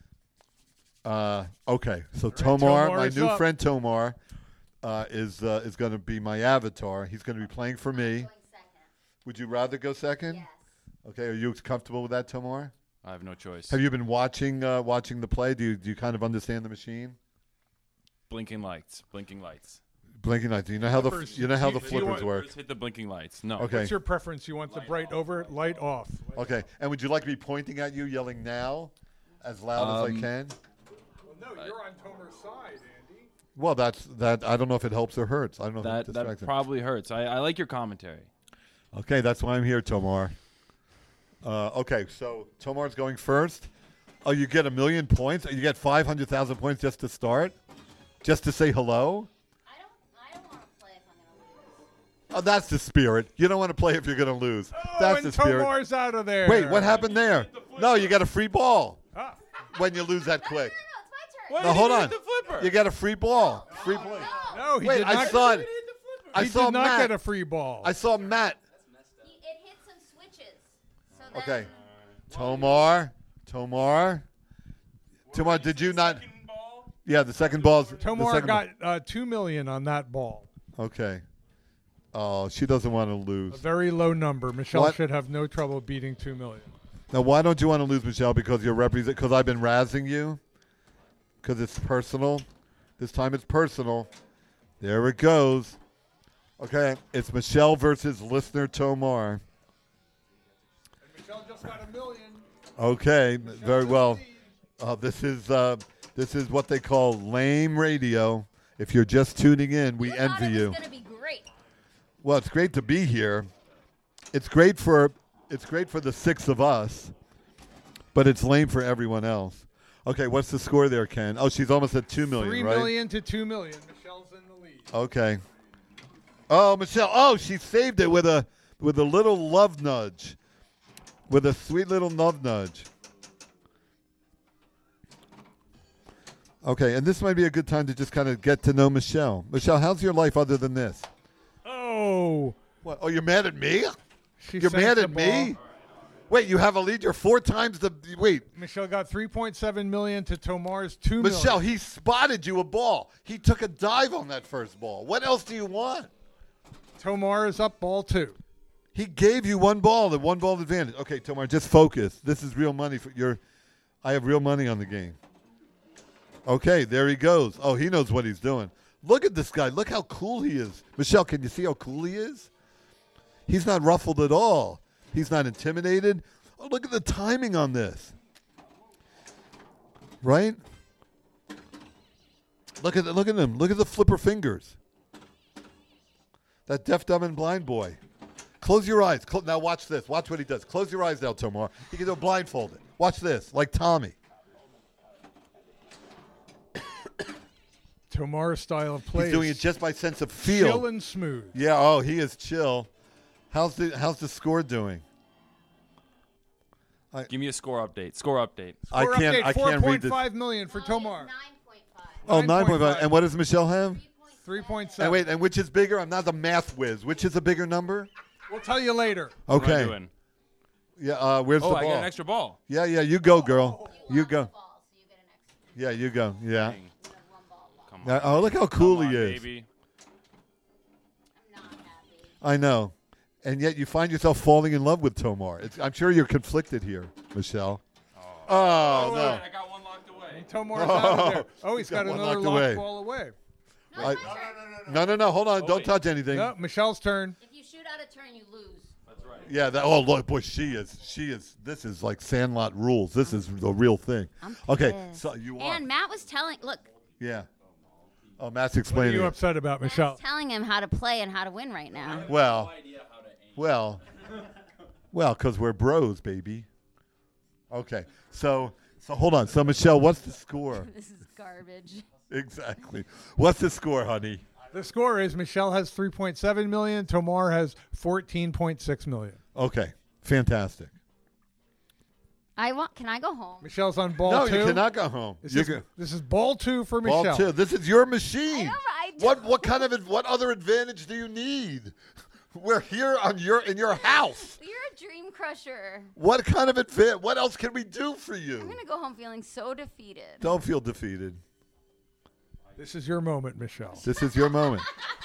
uh, okay, so Tomar, Tomar my is new up. friend Tomar, uh, is uh, is going to be my avatar. He's going to be playing for me. Going second. Would you rather go second? Yes. Okay, are you comfortable with that, Tomar? I have no choice. Have you been watching uh, watching the play? Do you do you kind of understand the machine? Blinking lights. Blinking lights. Blinking lights. You know how the Flippers. you know how Do the you- do you flippers want- work. Just hit the blinking lights. No. Okay. What's your preference? You want the bright over, light off? Okay, and would you like me pointing at you, yelling now, as loud as I Um, can? Well, no, you're on Tomer's side, Andy. Well, that's that. I don't know if it helps or hurts. I don't know That if it that distracts him. probably hurts. I, I like your commentary. Okay, that's why I'm here, Tomar. Uh, okay, so Tomar's going first. Oh, you get a million points? You get five hundred thousand points just to start? Just to say hello? I don't. I don't want to play if I'm gonna lose. Oh, that's the spirit. You don't want to play if you're going to lose. Oh, that's and the spirit. Tomar's out of there. Wait, what happened there? No, you got a free ball Ah. when you lose that quick. No, no, it's my turn. What No, did hold you do on. with the flipper? You got a free ball. Free play. No, he Wait, did I not. saw Why it. did he hit the flipper? I he saw did not Matt. get a free ball. I saw Matt. He, it hit some switches. So then Okay. Tomar. Tomar. Tomar, did you not? Second ball? Yeah, the second ball's. the Tomar second got uh, two million on that ball. ball. Okay. Oh, she doesn't want to A lose. very low number. Michelle What? should have no trouble beating two million. Now, why don't you want to lose, Michelle? Because you're represent. Because I've been razzing you. Because it's personal. This time it's personal. There it goes. Okay, it's Michelle versus listener Tomar. Michelle just got a million. Okay, very well. Uh, this is uh, this is what they call lame radio. If you're just tuning in, we you envy thought it you. was gonna be great. Well, it's great to be here. It's great for it's great for the six of us, but it's lame for everyone else. Okay, what's the score there, Ken? Oh, she's almost at two million, Three right? million to two million. Michelle's in the lead. Okay. Oh, Michelle. Oh, she saved it with a with a little love nudge, with a sweet little love nudge. Okay, and this might be a good time to just kind of get to know Michelle. Michelle, how's your life other than this? Oh, What? Oh, you're mad at me? she You're sank mad the at me? ball. Wait, you have a lead. You're four times the wait. Michelle got three point seven million to Tomar's two million. Michelle, he spotted you a ball. He took a dive on that first ball. What else do you want? Tomar is up ball two. He gave you one ball, the one ball advantage. Okay, Tomar, just focus. This is real money for your. I have real money on the game. Okay, there he goes. Oh, he knows what he's doing. Look at this guy. Look how cool he is. Michelle, can you see how cool he is? He's not ruffled at all. He's not intimidated. Oh, look at the timing on this. Right? Look at look at him. Look at the flipper fingers. That deaf, dumb, and blind boy. Close your eyes. Cl- now watch this. Watch what he does. Close your eyes now, Tomar. He can do it blindfolded. Watch this, like Tommy. Tomar's style of play. He's doing is it just by sense of feel. chill and smooth. Yeah. Oh, he is chill. How's the How's the score doing? Give me a score update. Score update. I Score can't. update, I can't read this. four point five million for No, Tomar. it's nine point five. Oh, nine nine point point five. five. And what does Michelle have? three point And seven. wait, and which is bigger? I'm not the math whiz. Which is a bigger number? We'll tell you later. What am I Okay. doing? Yeah. Uh, where's Oh, the I ball? get an extra ball. Yeah, yeah. You go, girl. You lost go. the ball, so you get an extra. Yeah, you go. Yeah. Dang. You have one ball left. Come Now, on. oh, look how cool Come he on, is. baby. I'm not happy. I know. And yet you find yourself falling in love with Tomar. It's, I'm sure you're conflicted here, Michelle. Oh, no. I got one locked away. Tomar's out of there. Oh, he's He's got got, one another locked locked away. ball away. No, I- it's my turn. No, no, no. Hold on. Oh, Don't wait. touch anything. No, Michelle's turn. If you shoot out a turn, you lose. That's right. Yeah. That, oh, look, boy, she is. She is. This is like Sandlot rules. This is the real thing. I'm Okay. pissed. So you are. And Matt was telling, look, Yeah. Oh, Matt's What are explaining. you it. upset about, Matt's Michelle? telling him how to play and how to win right now. Well, well, well, because we're bros, baby. Okay. So, so hold on. So, Michelle, what's the score? This is garbage. Exactly. What's the score, honey? The score is Michelle has three point seven million. Tomar has fourteen point six million. Okay. Fantastic. I want. Can I go home? Michelle's on ball no, two. you cannot go home. This You is, can- this is ball two for ball Michelle. two. This is your machine. I know, I What don't- what kind of ad- what other advantage do you need? We're here on your in your house. You're a dream crusher. What kind of advantage? What else can we do for I'm you? gonna go home feeling so defeated. Don't feel defeated. This is your moment, Michelle. This is your moment.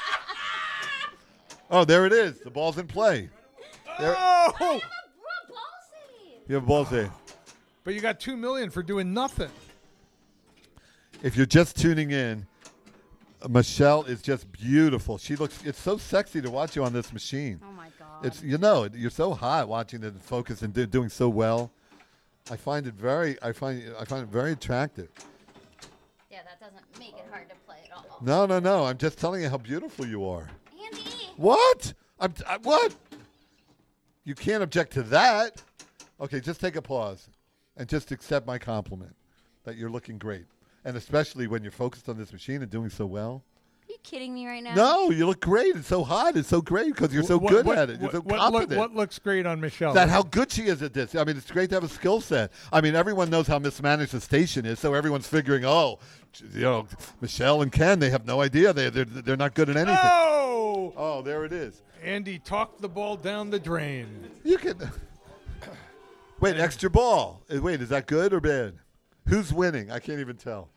Oh, there it is. The ball's in play. There, Oh! Bro, ball save. you have a ball save. But you got two million for doing nothing. If you're just tuning in, Michelle is just beautiful. She looks. It's so sexy to watch you on this machine. Oh my god. It's you know you're so hot watching it and focus and do, doing so well. I find it very. I find I find it very attractive. Yeah, that doesn't make it hard to play at all. No, no, no. I'm just telling you how beautiful you are. Andy. What? I'm t- I, what? You can't object to that. Okay, just take a pause and just accept my compliment that you're looking great. And especially when you're focused on this machine and doing so well. Are you kidding me right now? No, you look great. It's so hot. It's so great because you're so What- good what- at it. You're what- so what, confident. look, what looks great on Michelle? That how good she is at this. I mean, it's great to have a skill set. I mean, everyone knows how mismanaged the station is, so everyone's figuring, oh, you know, Michelle and Ken, they have no idea. They, they're, they're not good at anything. Oh! Oh, there it is. Andy talked the ball down the drain. You can. Wait, extra ball. Uh, Wait, is that good or bad? Who's winning? I can't even tell.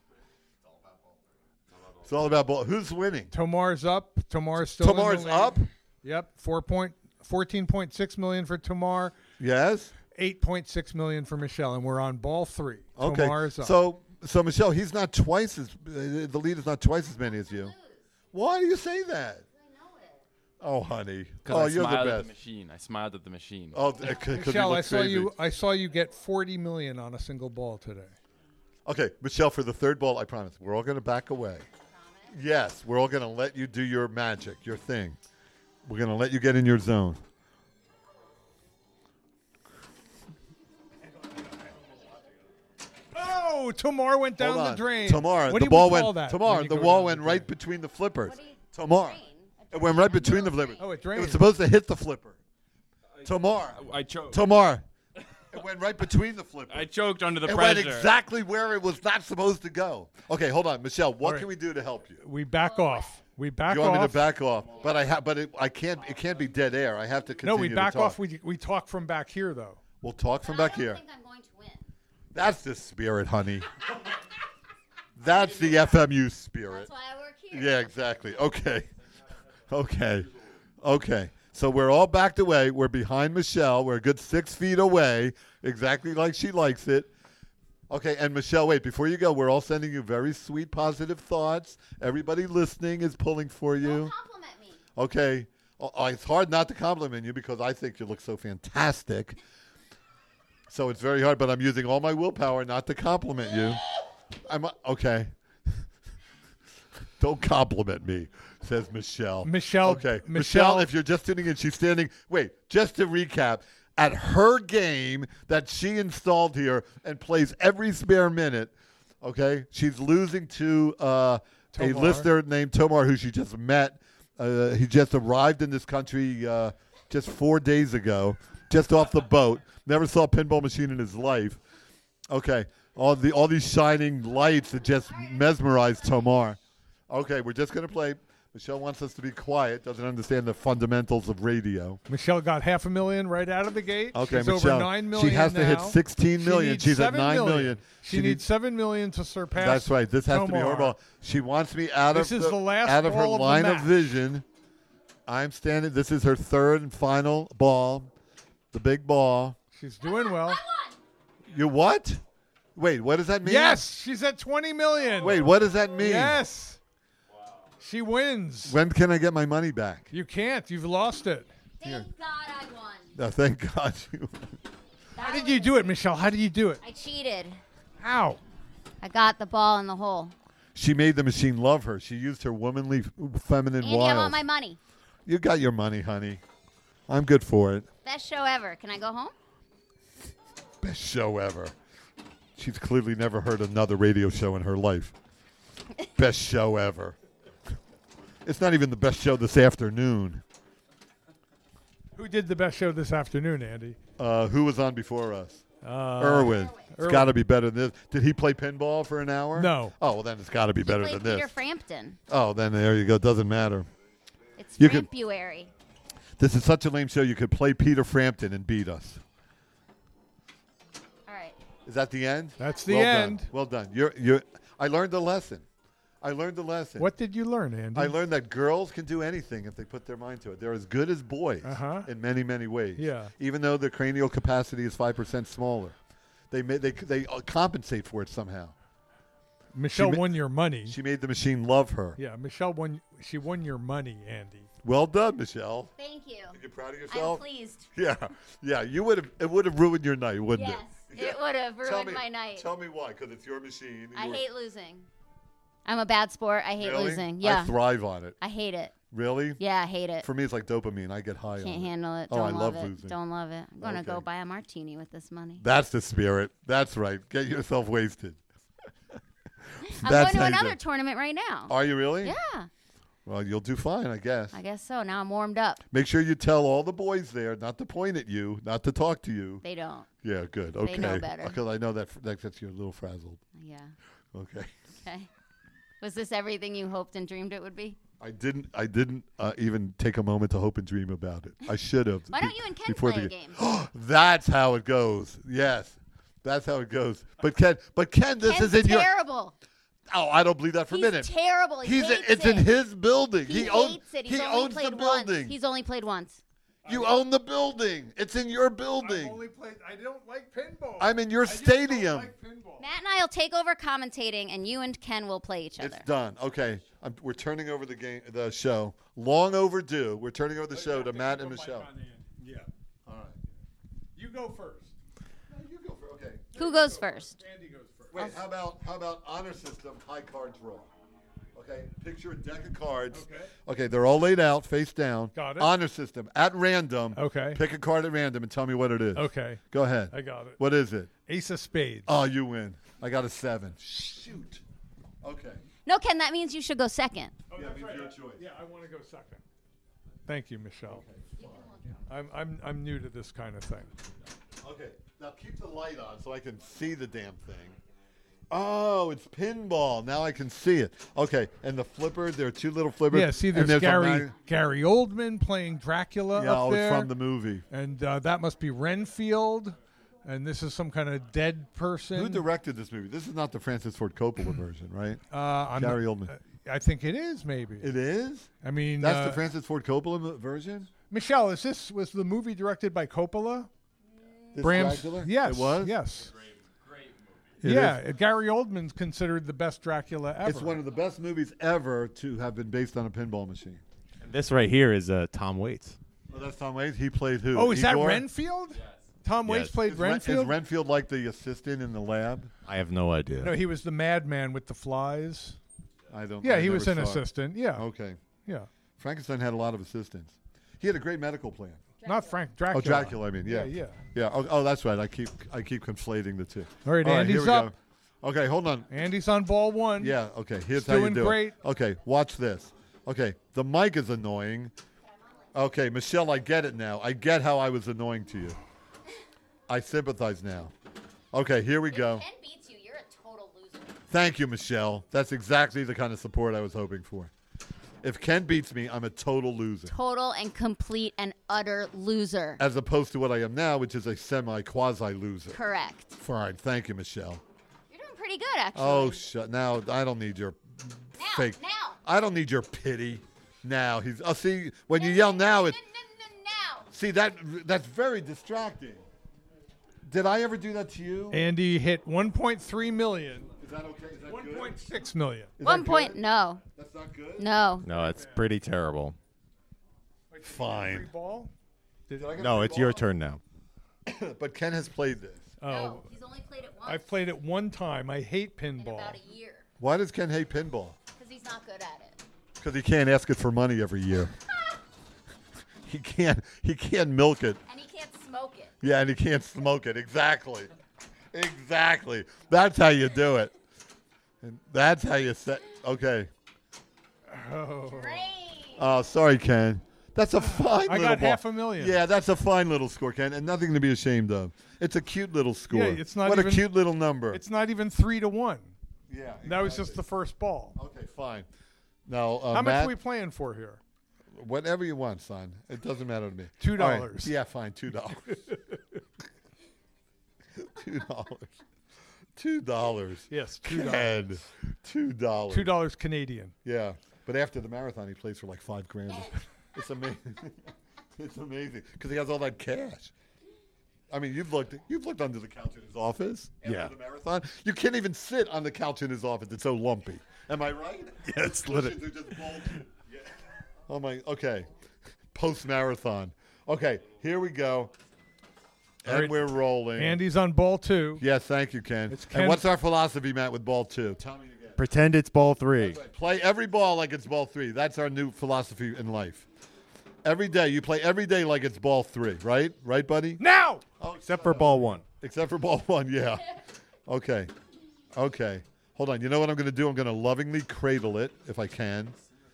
It's all about ball. Who's winning? Tomar's up. Tomar's still in the Tomar's lead. up? Yep. Four point, fourteen point six million for Tomar. Yes. Eight point six million for Michelle, and we're on ball three. Okay. Tomar's up. So, so Michelle, he's not twice as uh, the lead is not twice as many as you. Why do you say that? Oh, honey. Because Oh, I you're the smiled at best. the machine. I smiled at the machine. Oh, because Michelle, I saw you. I saw you get forty million on a single ball today. Okay, Michelle, for the third ball, I promise, we're all going to back away. Yes, we're all going to let you do your magic, your thing. We're going to let you get in your zone. Oh, Tomar went down Hold the on. drain. Tomar, what the do ball we call went. that Tomar, when you the go ball down went the right drain? between the flippers. What do you- Tomar, drain? it went right between the flippers. Oh, it It drained. was supposed to hit the flipper. Tomar, I choked. Tomar, it went right between the flippers. I choked under the It pressure. went exactly where it was not supposed to go. Okay, hold on, Michelle. What All right. can we do to help you? We back off. We back you want off. me to back off? But I have. But it, I can't. It can't be dead air. I have to no, continue. we to back talk. off. We we talk from back here though. We'll talk from I back don't here. think I'm going to win. That's the spirit, honey. That's the F M U spirit. That's why I work here. Yeah, exactly. Okay. Okay. Okay. So we're all backed away. We're behind Michelle. We're a good six feet away, exactly like she likes it. Okay, and Michelle, wait, before you go, we're all sending you very sweet, positive thoughts. Everybody listening is pulling for you. Don't compliment me. Okay. Oh, it's hard not to compliment you because I think you look so fantastic. So it's very hard, but I'm using all my willpower not to compliment you. I'm okay. Don't compliment me, says Michelle. Michelle- Okay. Michelle, Michelle- if you're just tuning in, she's standing. Wait, just to recap, at her game that she installed here and plays every spare minute, okay, she's losing to uh, a Tomar. listener named Tomar who she just met. Uh, he just arrived in this country uh, just four days ago, just off the boat. Never saw a pinball machine in his life. Okay, all the all these shining lights that just mesmerized Tomar. Okay, we're just going to play. Michelle wants us to be quiet, doesn't understand the fundamentals of radio. Michelle got half a million right out of the gate. Okay, She's Michelle, over nine million she has to hit now. sixteen She million. needs She's at seven nine million. million. She, She needs needs- seven million to surpass. That's right. This has to be Tomar. her ball. She wants me out This of is the last out of her ball of the line of match. vision. I'm standing. This is her third and final ball, the big ball. She's doing well. You what? Wait, what does that mean? Yes, she's at twenty million. Wait, what does that mean? Yes. She wins. When can I get my money back? You can't. You've lost it. Thank God I won. No, thank God you. How did you do it, Michelle? How did you do it? I cheated. How? I got the ball in the hole. She made the machine love her. She used her womanly, feminine Andy, I wiles. want my money. You got your money, honey. I'm good for it. Best show ever. Can I go home? Best show ever. She's clearly never heard another radio show in her life. Best show ever. It's not even the best show this afternoon. Who did the best show this afternoon, Andy? Uh, who was on before us? Uh, Irwin. It's Irwin. got to be better than this. Did he play pinball for an hour? No. Oh, well, then it's got to be He better played than Peter this. Frampton. Oh, then there you go. Doesn't matter. It's You could- Frampuary. This is such a lame show. You could play Peter Frampton and beat us. All right. Is that the end? That's the well end. Done. Well done. You're you're. I learned a lesson. I learned a lesson. What did you learn, Andy? I learned that girls can do anything if they put their mind to it. They're as good as boys Uh-huh. in many, many ways. Yeah. Even though their cranial capacity is five percent smaller, they ma- they they uh, compensate for it somehow. Michelle She ma- won your money. She made the machine love her. yeah, Michelle won. She won your money, Andy. Well done, Michelle. Thank you. Are you proud of I'm yourself? pleased. Yeah, yeah. You would have. It would have ruined your night, wouldn't Yes, it? it would have Tell ruined me, my night. Tell me why? Because it's your machine. I You were- hate losing. I'm a bad sport. I hate Really? losing. Yeah. I thrive on it. I hate it. Really? Yeah, I hate it. For me, it's like dopamine. I get high Can't on it. handle it. Oh, Don't I love, love it. losing. Don't love it. I'm gonna go Okay. buy a martini with this money. That's the spirit. That's right. Get yourself wasted. I'm That's going to how you do another it. tournament right now. Are you really? Yeah, Well, you'll do fine, I guess. I guess so. Now I'm warmed up. Make sure you tell all the boys there not to point at you, not to talk to you. They don't. Yeah, good. Okay. They know better. Because I know that that gets you a little frazzled. Yeah. Okay. Okay. Was this everything you hoped and dreamed it would be? I didn't. I didn't uh, even take a moment to hope and dream about it. I should have. Why don't you and Ken before play the a game. game? That's how it goes. Yes, that's how it goes. But Ken, but Ken, this Ken's is in your. terrible. Oh, I don't believe that for He's a minute. terrible. He He's. hates it's it. in his building. He, He, owns. hates it. He's he only owns played the building. once. He's only played once. You own the building. It's in your I've building. only played. I don't like pinball. I'm in your I just don't stadium. like pinball. Matt and I will take over commentating, and you and Ken will play each other. It's done. Okay, I'm, we're turning over the game, the show. Long overdue. We're turning over the show to Matt and Michelle. Yeah. All right. You go first. No, you go for okay. Who goes first? Andy goes first. Wait, how about how about honor system high card draw? Okay, picture a deck of cards. Okay. Okay, they're all laid out face down. Got it. Honor system at random. Okay. Pick a card at random and tell me what it is. Okay. Go ahead. I got it. What is it? Ace of spades. Oh, you win. I got a seven. Shoot. Okay. No, Ken, that means you should go second. Oh, Yeah, that's it's right. your choice. Yeah, I want to go second. Thank you, Michelle. I'm I'm I'm new to this kind of thing. Okay. Now keep the light on so I can see the damn thing. Oh, it's pinball. Now I can see it. Okay, and the flipper, there are two little flippers. Yeah, see, and there's, a Gary mag- Gary Oldman playing Dracula Yeah, up oh, there, it's from the movie. and uh, that must be Renfield, and this is some kind of dead person. Who directed this movie? This is not the Francis Ford Coppola version, right? Uh, I'm Gary not- Oldman. uh, I think it is maybe. It is? I mean, That's uh, the Francis Ford Coppola mo- version? Michelle, is this was the movie directed by Coppola? This Bram's, Dracula? yes, It was? yes. It yeah, is. Gary Oldman's considered the best Dracula ever. It's one of the best movies ever to have been based on a pinball machine. This right here is uh, Tom Waits. Oh, that's Tom Waits? He played who? Oh, is that Igor? Renfield? Tom Waits Yes. played Is Ren- Renfield? Is Renfield like the assistant in the lab? I have no idea. no, he was the madman with the flies. I don't Yeah, I he was an never saw it. assistant. Yeah, Okay. yeah. Frankenstein had a lot of assistants. He had a great medical plan. Not Frank Dracula. Oh, Dracula, I mean, yeah. Yeah, Yeah, oh, oh, that's right. I keep I keep conflating the two. All right, All right, Andy's here we up. go. Okay, hold on. Andy's on ball one. Yeah, okay. Here's He's how you doing do great. it. Okay, watch this. Okay, the mic is annoying. Okay, Michelle, I get it now. I get how I was annoying to you. I sympathize now. Okay, here we go. Ken beats you, you're a total loser. Thank you, Michelle. That's exactly the kind of support I was hoping for. If Ken beats me, I'm a total loser. Total and complete and utter loser. As opposed to what I am now, which is a semi-quasi loser. Correct. Fine. Thank you, Michelle. You're doing pretty good, actually. Oh, shut. Now, I don't need your now, fake. now. I don't need your pity. Now. He's. Oh, see, when you yell now, it's. Now. See, that that's very distracting. Did I ever do that to you? Andy hit one point three million. Is that okay? Is that one good? point six million. Is One that point, good? no. That's not good? No. No, it's pretty terrible. Fine. Free ball? Did I get No, a it's your ball? turn now. But Ken has played this. Oh, No. He's only played it once I've played it one time. I hate in pinball. about a year. Why does Ken hate pinball? Because he's not good at it. Because he can't ask it for money every year. he can't. He can't milk it. And he can't smoke it. Yeah, and he can't smoke it. Exactly. Exactly. That's how you do it. And that's how you set. Okay. Great. Oh, sorry, Ken. That's a fine I little got ball. half a million. Yeah, that's a fine little score, Ken, and nothing to be ashamed of. It's a cute little score. Yeah, it's not what even- a cute little number. It's not even three to one. yeah. That was just the first ball. Okay, fine. Now, uh, How much Matt, are we playing for here? whatever you want, son. It doesn't matter to me. Two All right. dollars. Yeah, fine. Two dollars. two dollars. Two dollars. Yes, two dollars. Ken, Two dollars. Two dollars Canadian. Yeah, but after the marathon, he plays for like five grand. It's amazing. It's amazing because he has all that cash. I mean, you've looked. You've looked under the couch in his office. After Yeah. the marathon, you can't even sit on the couch in his office. It's so lumpy. Am I right? Yeah, it's The lit- cushions are just bulging. Yeah. Oh my. Okay. Post marathon. Okay. Here we go. All And right. we're rolling. Andy's on ball two. Yes, thank you, Ken. It's And Ken- what's our philosophy, Matt, with ball two? Tell me again. pretend it's ball three. Play every ball like it's ball three. That's our new philosophy in life. Every day. You play every day like it's ball three, right? Right, buddy? Now! Oh, Except for ball one. Except for ball one, yeah. Okay. Okay. Hold on. You know what I'm going to do? I'm going to lovingly cradle it, if I can.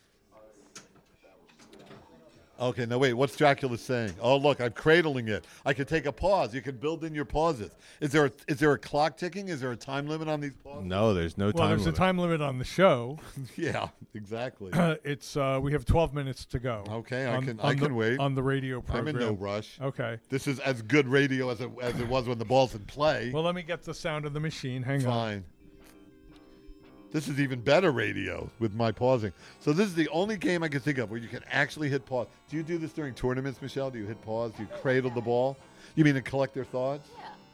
Okay, now wait, what's Dracula saying? Oh, look, I'm cradling it. I could take a pause. You can build in your pauses. Is there a, is there a clock ticking? Is there a time limit on these pauses? No, there's no Well, time there's limit. a time limit on the show. Yeah, exactly. it's uh, we have twelve minutes to go. Okay, I on- can on I the- can wait. on the radio I'm program. in no rush. Okay. This is as good radio as it as it was when the ball's in play. Well, let me get the sound of the machine. Hang on. Fine. This is even better radio with my pausing. So this is the only game I can think of where you can actually hit pause. Do you do this during tournaments, Michelle? Do you hit pause? Do you cradle the ball? You mean to collect their thoughts?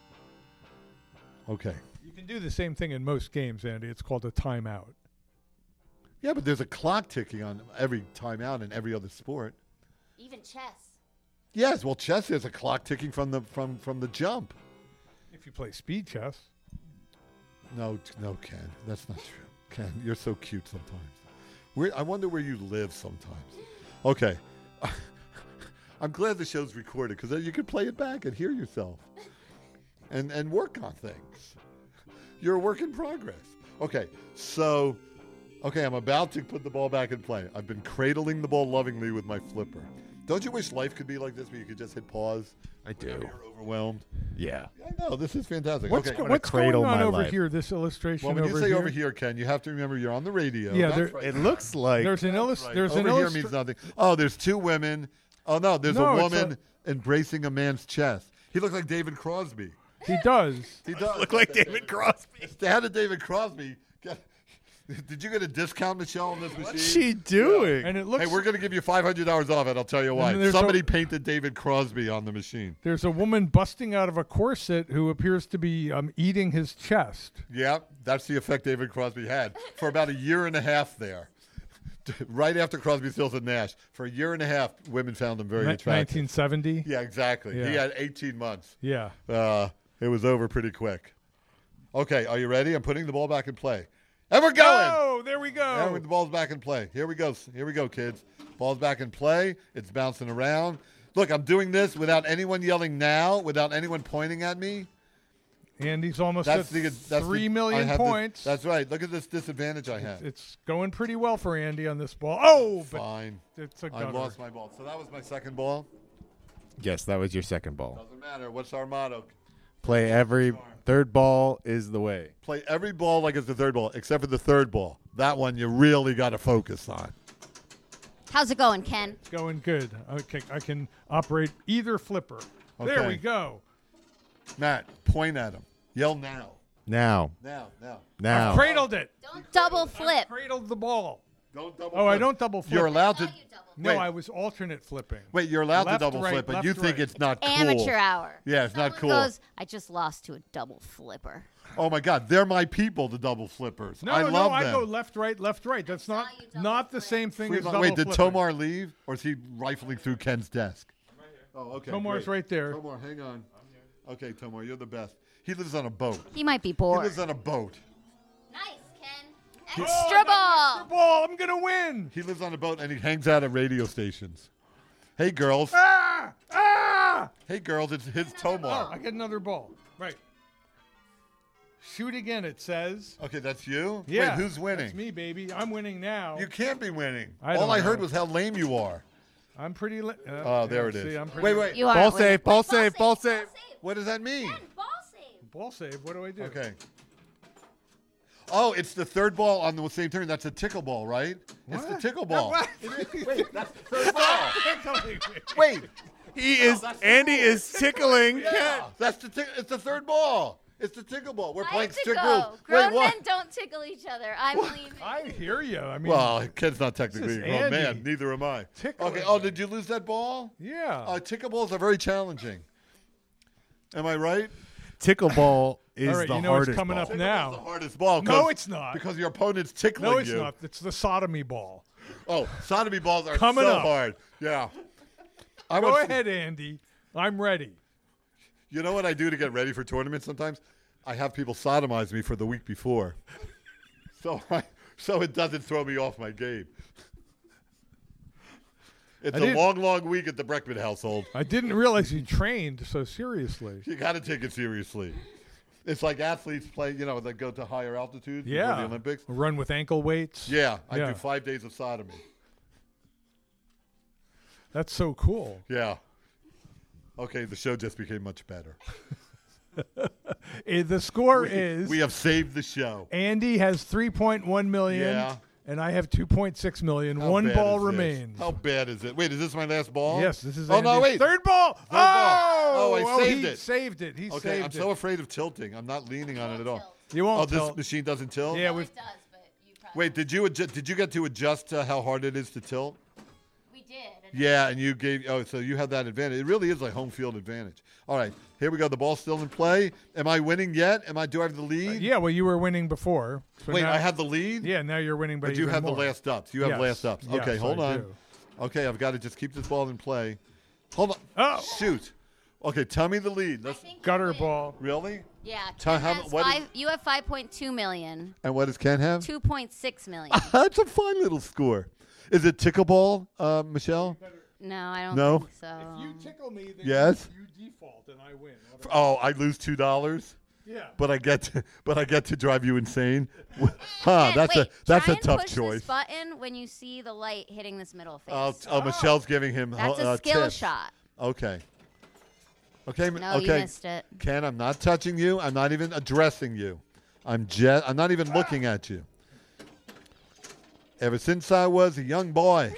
Yeah. Okay. You can do the same thing in most games, Andy. It's called a timeout. Yeah, but there's a clock ticking on every timeout in every other sport. Even chess. Yes, well, chess there's a clock ticking from the from from the jump. If you play speed chess. No, t- no, Ken, that's not true. Ken, you're so cute sometimes. Where I wonder where you live sometimes. Okay, I'm glad the show's recorded because then you can play it back and hear yourself, and and work on things. You're a work in progress. Okay, so, okay, I'm about to put the ball back in play. I've been cradling the ball lovingly with my flipper. Don't you wish life could be like this, where you could just hit pause? I do. Whenever you're overwhelmed. Yeah. I know this is fantastic. What's, okay. go- wanna what's going cradle on my over life. here? This illustration Well, when over you say here. over here, Ken, you have to remember you're on the radio. Yeah, That's there- right. It looks like There's an illus- Right. There's over an here illustra- means nothing. Oh, there's two women. Oh no, there's No, a it's woman embracing a man's chest. He looks like David Crosby. He does. He does look like David Crosby. How did David Crosby get? Did you get a discount, Michelle, on this machine? What's she doing? And it looks. Hey, we're going to give you five hundred dollars off it. I'll tell you why. And there's Somebody a- painted David Crosby on the machine. There's a woman busting out of a corset who appears to be um, eating his chest. Yeah, that's the effect David Crosby had for about a year and a half there. Right after Crosby, Stills, and Nash. For a year and a half, women found him very Ni- attractive. nineteen seventy. Yeah, exactly. He Yeah. had eighteen months. Yeah. Uh, it was over pretty quick. Okay, are you ready? I'm putting the ball back in play. And we're going! Oh, there we And go. the ball's back in play. Here we go. Here we go, kids. Ball's back in play. It's bouncing around. Look, I'm doing this without anyone yelling now, without anyone pointing at me. Andy's almost That's at the that's three the, million I have this- points. that's right. Look at this disadvantage I have. It's going pretty well for Andy on this ball. Oh, but Fine. it's a I gutter. lost my ball. So that was my second ball. Yes, that was your second ball. Doesn't matter. What's our motto? Play every third ball is the way. Play every ball like it's the third ball, except for the third ball. That one you really got to focus on. How's it going, Ken? It's going good. Okay, I can operate either flipper. There Okay. we go. Matt, point at him. Yell now. Now, Now, now. now. Cradled it. Don't double flip. Cradled the ball. Don't double Oh, I flip. don't double flip. You're allowed to. No, wait. I was alternate flipping. Wait, you're allowed Left, to double right, flip, but left, you think right. it's not cool. Amateur hour. Yeah, it's not Someone cool. Goes, I just lost to a double flipper. Oh my God, they're my people, the double flippers. No, I no, love I them. go left, right, left, right. That's not you double not the flip. same thing Wait, as double wait, did flipping. Tomar leave, or is he rifling through Ken's desk? Oh, okay. Tomar's great. right there. Tomar, hang on. Okay, Tomar, you're the best. He lives on a boat. He might be He bored. lives on a boat. Nice, Ken. Oh, Extra I got ball. extra ball. I'm gonna win. He lives on a boat and he hangs out at radio stations. Hey, girls. Ah! Ah! Hey, girls, it's his Tomar. Oh, I get another ball. Right. Shoot again, it says. Okay, that's you? Yeah. Wait, who's winning? That's me, baby. I'm winning now. You can't be winning. I All don't I heard know. was how lame you are. I'm pretty. Li- uh, Oh, there yeah, it is. see, I'm pretty Wait, wait. You are Ball save, ball save, ball save. What does that mean? Ball save. Ball save. What do I do? Okay. Oh, it's the third ball on the same turn. That's a tickle ball, right? It's the What? tickle ball. What? Wait, that's the third ball. Don't leave me. Wait, He is. Andy is tickling Ken. that's the tick it's the third ball. It's the tickle ball. We're I playing have to strict go. rules. Grown Wait, what? men don't tickle each other. I'm leaving. I hear you. I mean, Well, Ken's not technically This a is grown man. Andy. Neither am I. Tickling Okay. Oh, me. did you lose that ball? yeah. Uh, tickle balls are very challenging. Am I right? Tickle ball is All right, the you know what's hardest coming ball. up Tickle now. ball's the hardest ball. No, 'cause- it's not. Because your opponent's tickling No, it's you. not. It's the sodomy ball. Oh, sodomy balls are Coming so up. hard. Yeah. I Go was- ahead, Andy. I'm ready. You know what I do to get ready for tournaments sometimes? I have people sodomize me for the week before. so I, so it doesn't throw me off my game. It's I a didn't- long, long week at the Breckman household. I didn't realize you trained so seriously. You got to take it seriously. It's like athletes play, you know, that go to higher altitudes before Yeah. the Olympics. Run with ankle weights. Yeah, I Yeah. do five days of sodomy. That's so cool. Yeah. Okay, the show just became much better. Eh, the score We, is we have saved the show. Andy has three point one million. Yeah. And I have two point six million. How One bad ball is this? remains. How bad is it? Wait, is this my last ball? Yes, this is Oh, no, Andy's wait. third ball. Third oh, ball. Oh, I saved he it. saved it. He Okay, saved I'm it. so afraid of tilting. I'm not leaning on it at all. You won't Oh, this tilt. machine doesn't tilt? Yeah, No, we've it does, but you probably Wait, did you adju- did you get to adjust uh, how hard it is to tilt? we did. and Yeah, and you gave oh, so you have that advantage. It really is like home field advantage. All right, here we go. The ball's still in play. Am I winning yet? Am I? Do I have the lead? Yeah, well, you were winning before. So Wait, now- I have the lead. Yeah, now you're winning by but you even have more. the last ups. You have Yes. last ups. Yes, Okay, hold I on. do. Okay, I've got to just keep this ball in play. Hold on. Oh. Shoot. Okay, tell me the lead. I Let's think you Gutter win. ball. really. Yeah. Tell Ken how- has what is- five, you have five point two million. And what does Ken have? Two point six million. That's a fine little score. Is it tickle ball, uh, Michelle? No, I don't No? think so. If you tickle me, then Yes. you, you default and I win. Oh, I lose two dollars. Yeah. But I get to, but I get to drive you insane. Huh? Ken, That's wait, a that's try a and tough push choice. This button when you see the light hitting this middle face. Oh, oh, Michelle's giving him That's uh, a skill tips. shot. Okay. Okay. m- No, you okay. missed it. Ken, I'm not touching you. I'm not even addressing you. I'm just. I'm not even looking at you. Ever since I was a young boy.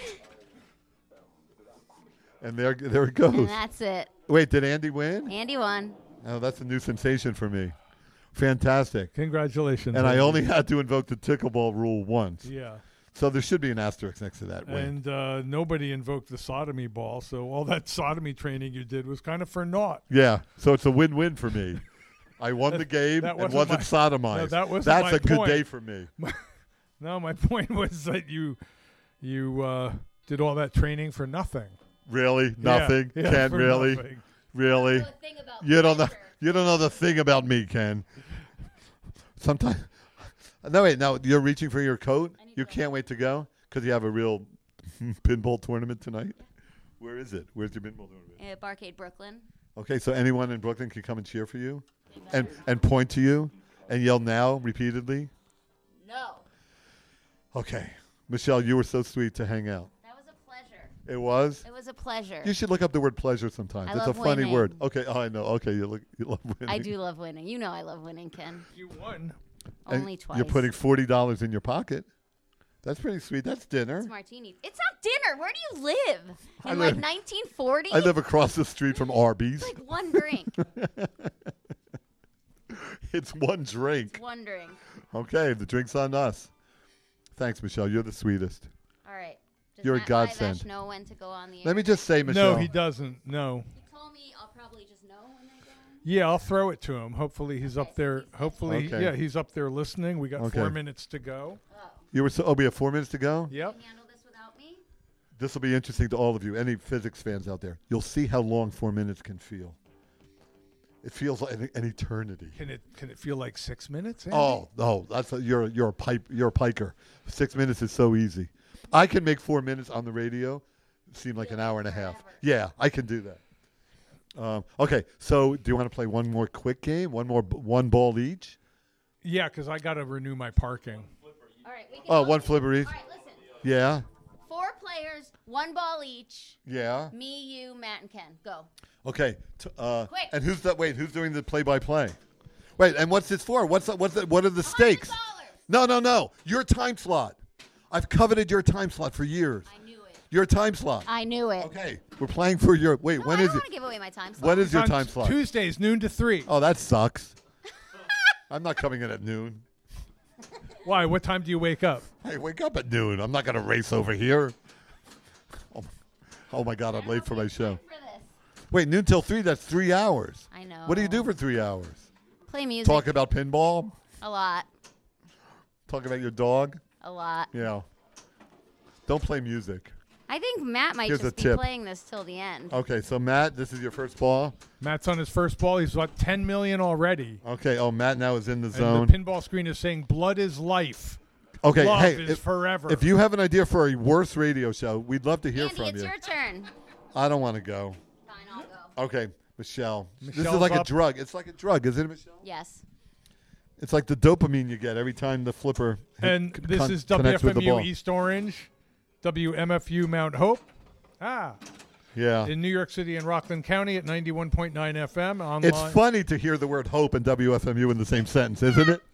And there, there it goes. And that's it. Wait, did Andy win? Andy won. Oh, that's a new sensation for me. Fantastic. Congratulations. And I Andy. only had to invoke the tickleball rule once. Yeah. So there should be an asterisk next to that win. And uh, nobody invoked the sodomy ball, so all that sodomy training you did was kind of for naught. Yeah, so it's a win-win for me. I won the game that and wasn't wasn't my- sodomized. no, that wasn't That's my a good point. day for me. No, my point was that you you uh, did all that training for nothing. Really? Nothing? Yeah, yeah, Ken, for really? nothing. Really? The thing about You don't know pleasure. you don't know the thing about me, Ken. Sometimes No wait, no, you're reaching for your coat? I need You to go. can't wait to go? Because you have a real pinball tournament tonight? Where is it? Where's your pinball tournament? Uh, Barcade Brooklyn. Okay, so anyone in Brooklyn can come and cheer for you? And and point to you and yell now repeatedly? No. Okay. Michelle, you were so sweet to hang out. That was a pleasure. It was? It was a pleasure. You should look up the word pleasure sometimes. I it's love a funny winning. word. Okay, oh, I know. Okay, you look you love winning. I do love winning. You know I love winning, Ken. You won. And Only twice. You're putting forty dollars in your pocket. That's pretty sweet. That's dinner. It's martini. It's not dinner. Where do you live? In I like live- nineteen forty? I live across the street from Arby's. It's like one drink. It's one drink. one drink. Okay, the drink's on us. Thanks, Michelle. You're the sweetest. All right. Does You're a Matt godsend. Livesh know when to go on the air? Let me just say, Michelle. No, he doesn't. No. He told me I'll probably just know when they go on. Yeah, I'll throw it to him. Hopefully he's Okay, up so there. he's- Hopefully, Okay. yeah, he's up there listening. We got Okay. four minutes to go. Oh. You were so. Oh, we have four minutes to go. Yep. Can you handle this without me? This will be interesting to all of you, any physics fans out there. You'll see how long four minutes can feel. It feels like an, an eternity. Can it can it feel like six minutes? Andy? Oh, no, that's a, you're you're a pipe you're a piker. Six minutes is so easy. I can make four minutes on the radio seem like an hour and a half. Yeah, I can do that. Um, okay, so do you want to play one more quick game? One more, b- one ball each. Yeah, because I got to renew my parking. All right. We can Oh, all one do- flipper each. All right, listen. Yeah, Four players, one ball each. yeah. Me, you, Matt, and Ken. Go. Okay. T- uh, Quick. And who's that? Wait, who's doing the play-by-play? Wait, and what's this for? What's the, what's the, what are the stakes? one hundred dollars. No, no, no. Your time slot. I've coveted your time slot for years. I knew it. Your time slot. I knew it. Okay, we're playing for your. Wait, No, when I is don't it? want to give away my time slot. When is your On time slot? Tuesdays, noon to three. Oh, that sucks. I'm not coming in at noon. Why? What time do you wake up? Hey, wake up at noon. I'm not going to race over here. Oh, oh my God, I'm late for my show. For this. Wait, noon till three? That's three hours. I know. What do you do for three hours? Play music. Talk about pinball? A lot. Talk about your dog? A lot. Yeah. Don't play music. I think Matt might Here's just a be tip. playing this till the end. Okay, so Matt, this is your first ball. Matt's on his first ball. He's got ten million already. Okay, oh, Matt now is in the And zone. the pinball screen is saying "Blood is life." Okay, Love hey, is if, forever. if you have an idea for a worse radio show, we'd love to hear Andy, from it's you. your turn. I don't want to go. Fine, I'll go. Okay, Michelle. this Michelle's is like a up. drug. It's like a drug, isn't it, Michelle? Yes. It's like the dopamine you get every time the flipper hit- And con- this is connects with the W F M U ball. East Orange, W M F U Mount Hope. Ah, Yeah. in New York City and Rockland County at ninety-one point nine F M. Online. It's funny to hear the word hope and W F M U in the same sentence, isn't it?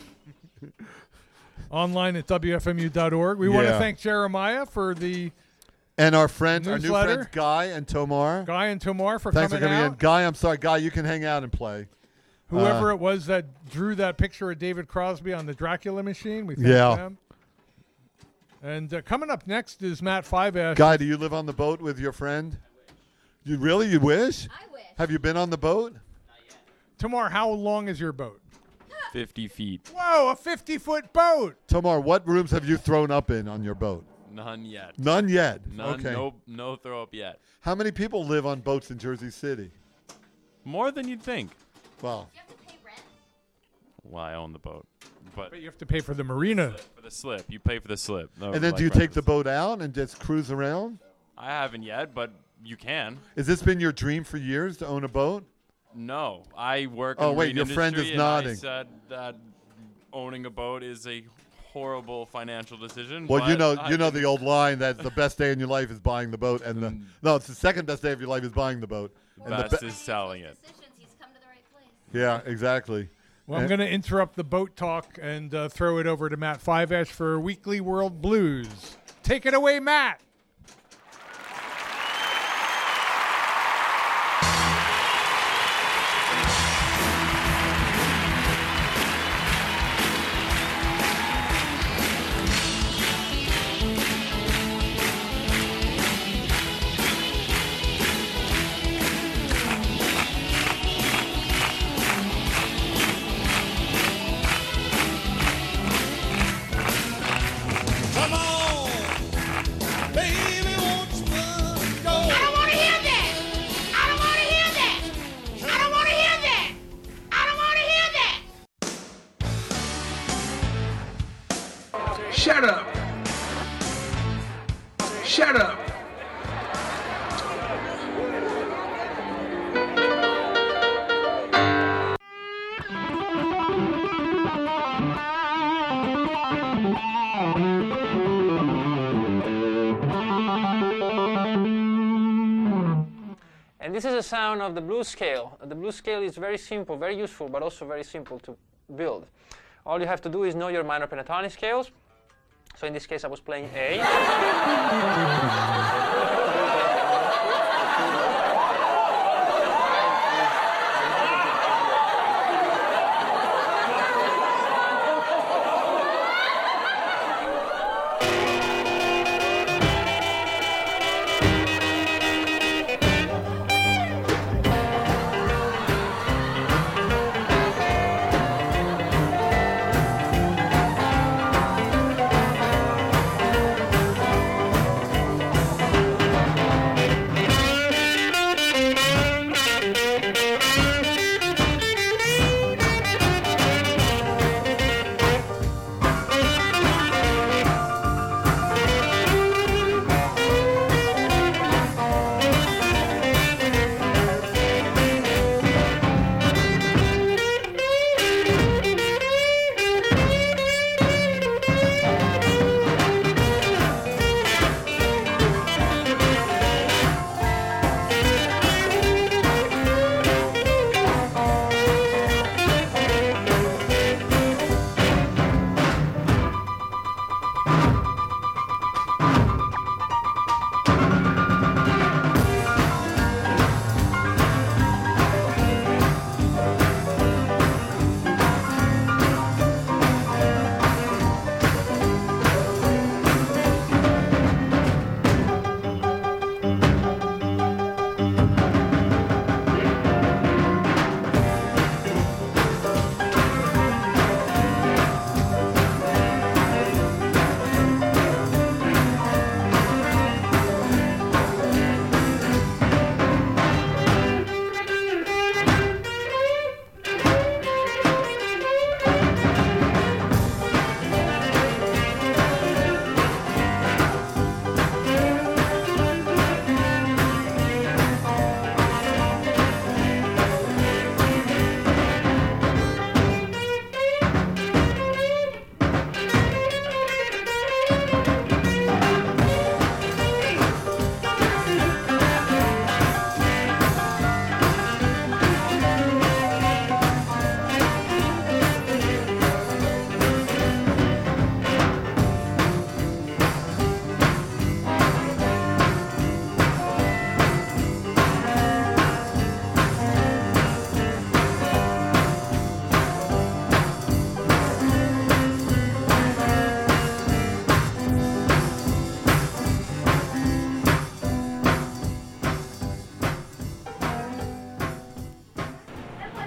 Online at W F M U dot org. We want to Yeah. thank Jeremiah for the And our friends, our new Newsletter. friends, Guy and Tomar. Guy and Tomar for Thanks for coming coming out. in. Guy, I'm sorry. Guy, you can hang out and play. Whoever Uh, it was that drew that picture of David Crosby on the Dracula machine, we thank Yeah. them. And uh, coming up next is Matt Fiveash. Guy, do you live on the boat with your friend? You really? You wish? I wish. Have you been on the boat? Tomar, how long is your boat? fifty feet. Whoa, a fifty-foot boat. Tomar, what rooms have you thrown up in on your boat? None yet. None yet. None. Okay. No. No throw up yet. How many people live on boats in Jersey City? More than you'd think. Well, You have to pay rent? Well, I own the boat, but But you have to pay for the marina. for the slip, you pay for the slip. No, and then like do you right take for the boat out and just cruise around? I haven't yet, but you can. Has this been your dream for years to own a boat? No, I work. Oh, in the wait, marine your friend industry, is and I nodding. said that owning a boat is a horrible financial decision. Well, you but know, I you know can- the old line that the best day in your life is buying the boat, and the Mm. no, it's the second best day of your life is buying the boat. And the best be- is selling it. Decisions, he's come to the right place. yeah, exactly. Well, I'm Eh. going to interrupt the boat talk and uh, throw it over to Matt Fiveash for Weekly World Blues. Take it away, Matt. Come on, baby, won't you go? I don't want to hear that. I don't want to hear that. I don't want to hear that. I don't want to hear that. Shut up. Shut up. And this is a sound of the blues scale. The blues scale is very simple, very useful, but also very simple to build. All you have to do is know your minor pentatonic scales. So in this case, I was playing A.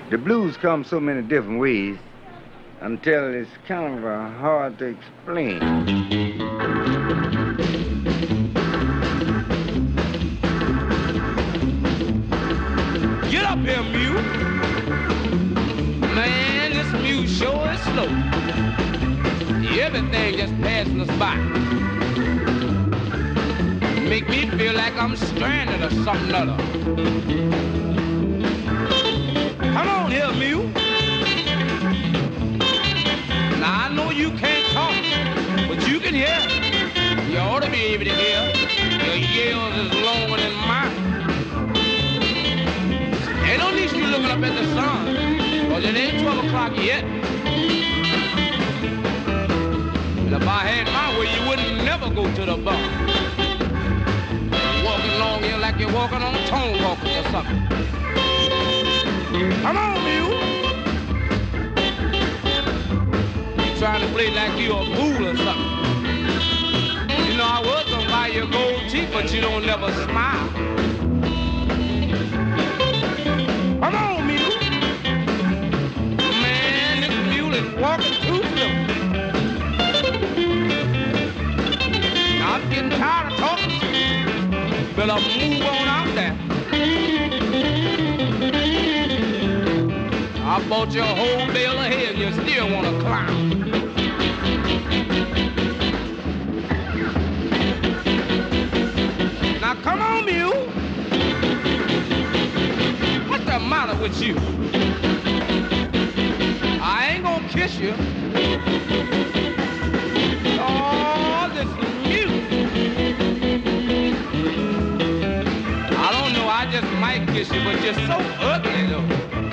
The blues come so many different ways until it's kind of uh, hard to explain. Get up here, mule. Man, this mule sure is slow. Everything just passing us by. Make me feel like I'm stranded or something other. Come on here, mule. Now, I know you can't talk, but you can hear. You ought to be able to hear. Your yells is longer than mine. Ain't no need you looking up at the sun, because it ain't twelve o'clock yet. And if I had my way, you wouldn't never go to the bar. Walking along here like you're walking on tone walkers or something. Come on, mule. You trying to play like you a fool or something. You know, I was gonna buy you gold teeth, but you don't never smile. Come on, mule. Man, this mule is walking too slow. Now, I'm getting tired of talking to you. Better move on out there. I bought you a whole bale of hay and you still want to clown. Now, come on, mule. What's the matter with you? I ain't gonna kiss you. Oh, this mule. I don't know, I just might kiss you, but you're so ugly, though.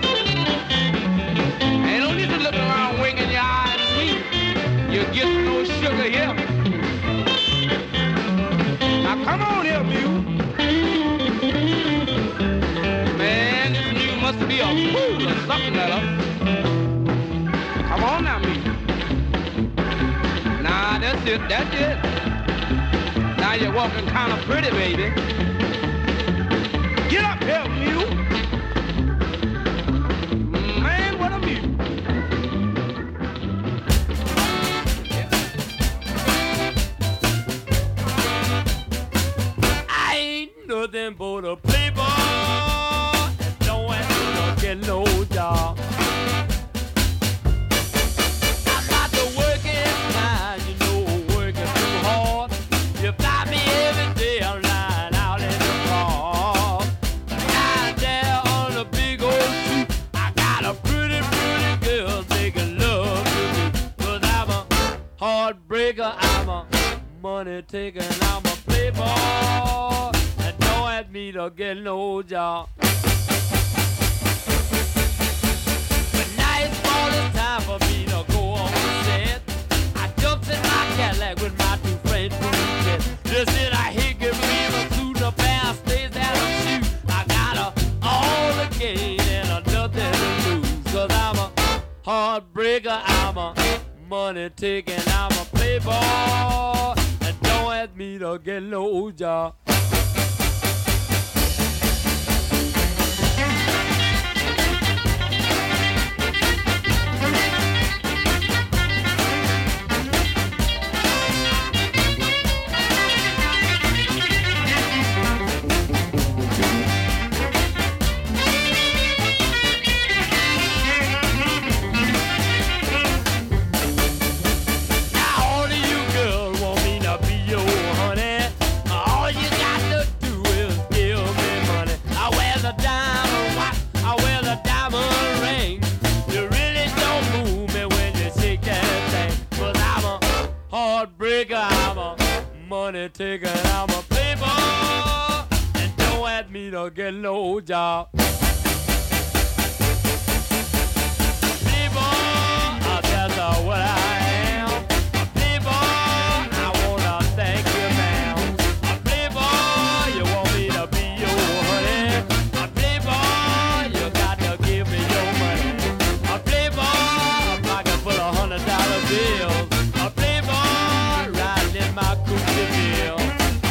Ain't no need to look around winking your eyes sweet. You get no sugar here. Now, come on here, mule. Man, this mule must be a fool or something, Ella. Come on now, mule. Nah, that's it, that's it. Now you're walking kind of pretty, baby. Get up here, mule. Man, what a mule. I ain't nothing but a playboy. Don't have to get no job. I'm not the working kind, you know, working too hard. You fly me every day, I'm lying out in the park. Down there on the big old tree, I got a pretty, pretty girl making love to me. Cause I'm a heartbreaker, I'm a money taker, I'm a playboy. And don't ask me to get no job. When nightfall is time for me to go on the set, I jumped in my Cadillac with my two friends from the jet. Just in a hickey river through the fast stays that I'm shoot. I got a all to gain and a nothing to lose. Cause I'm a heartbreaker, I'm a money taking, I'm a playboy. And don't ask me to get no job. I'm a money taker, I'm a playboy, and don't ask me to get no job.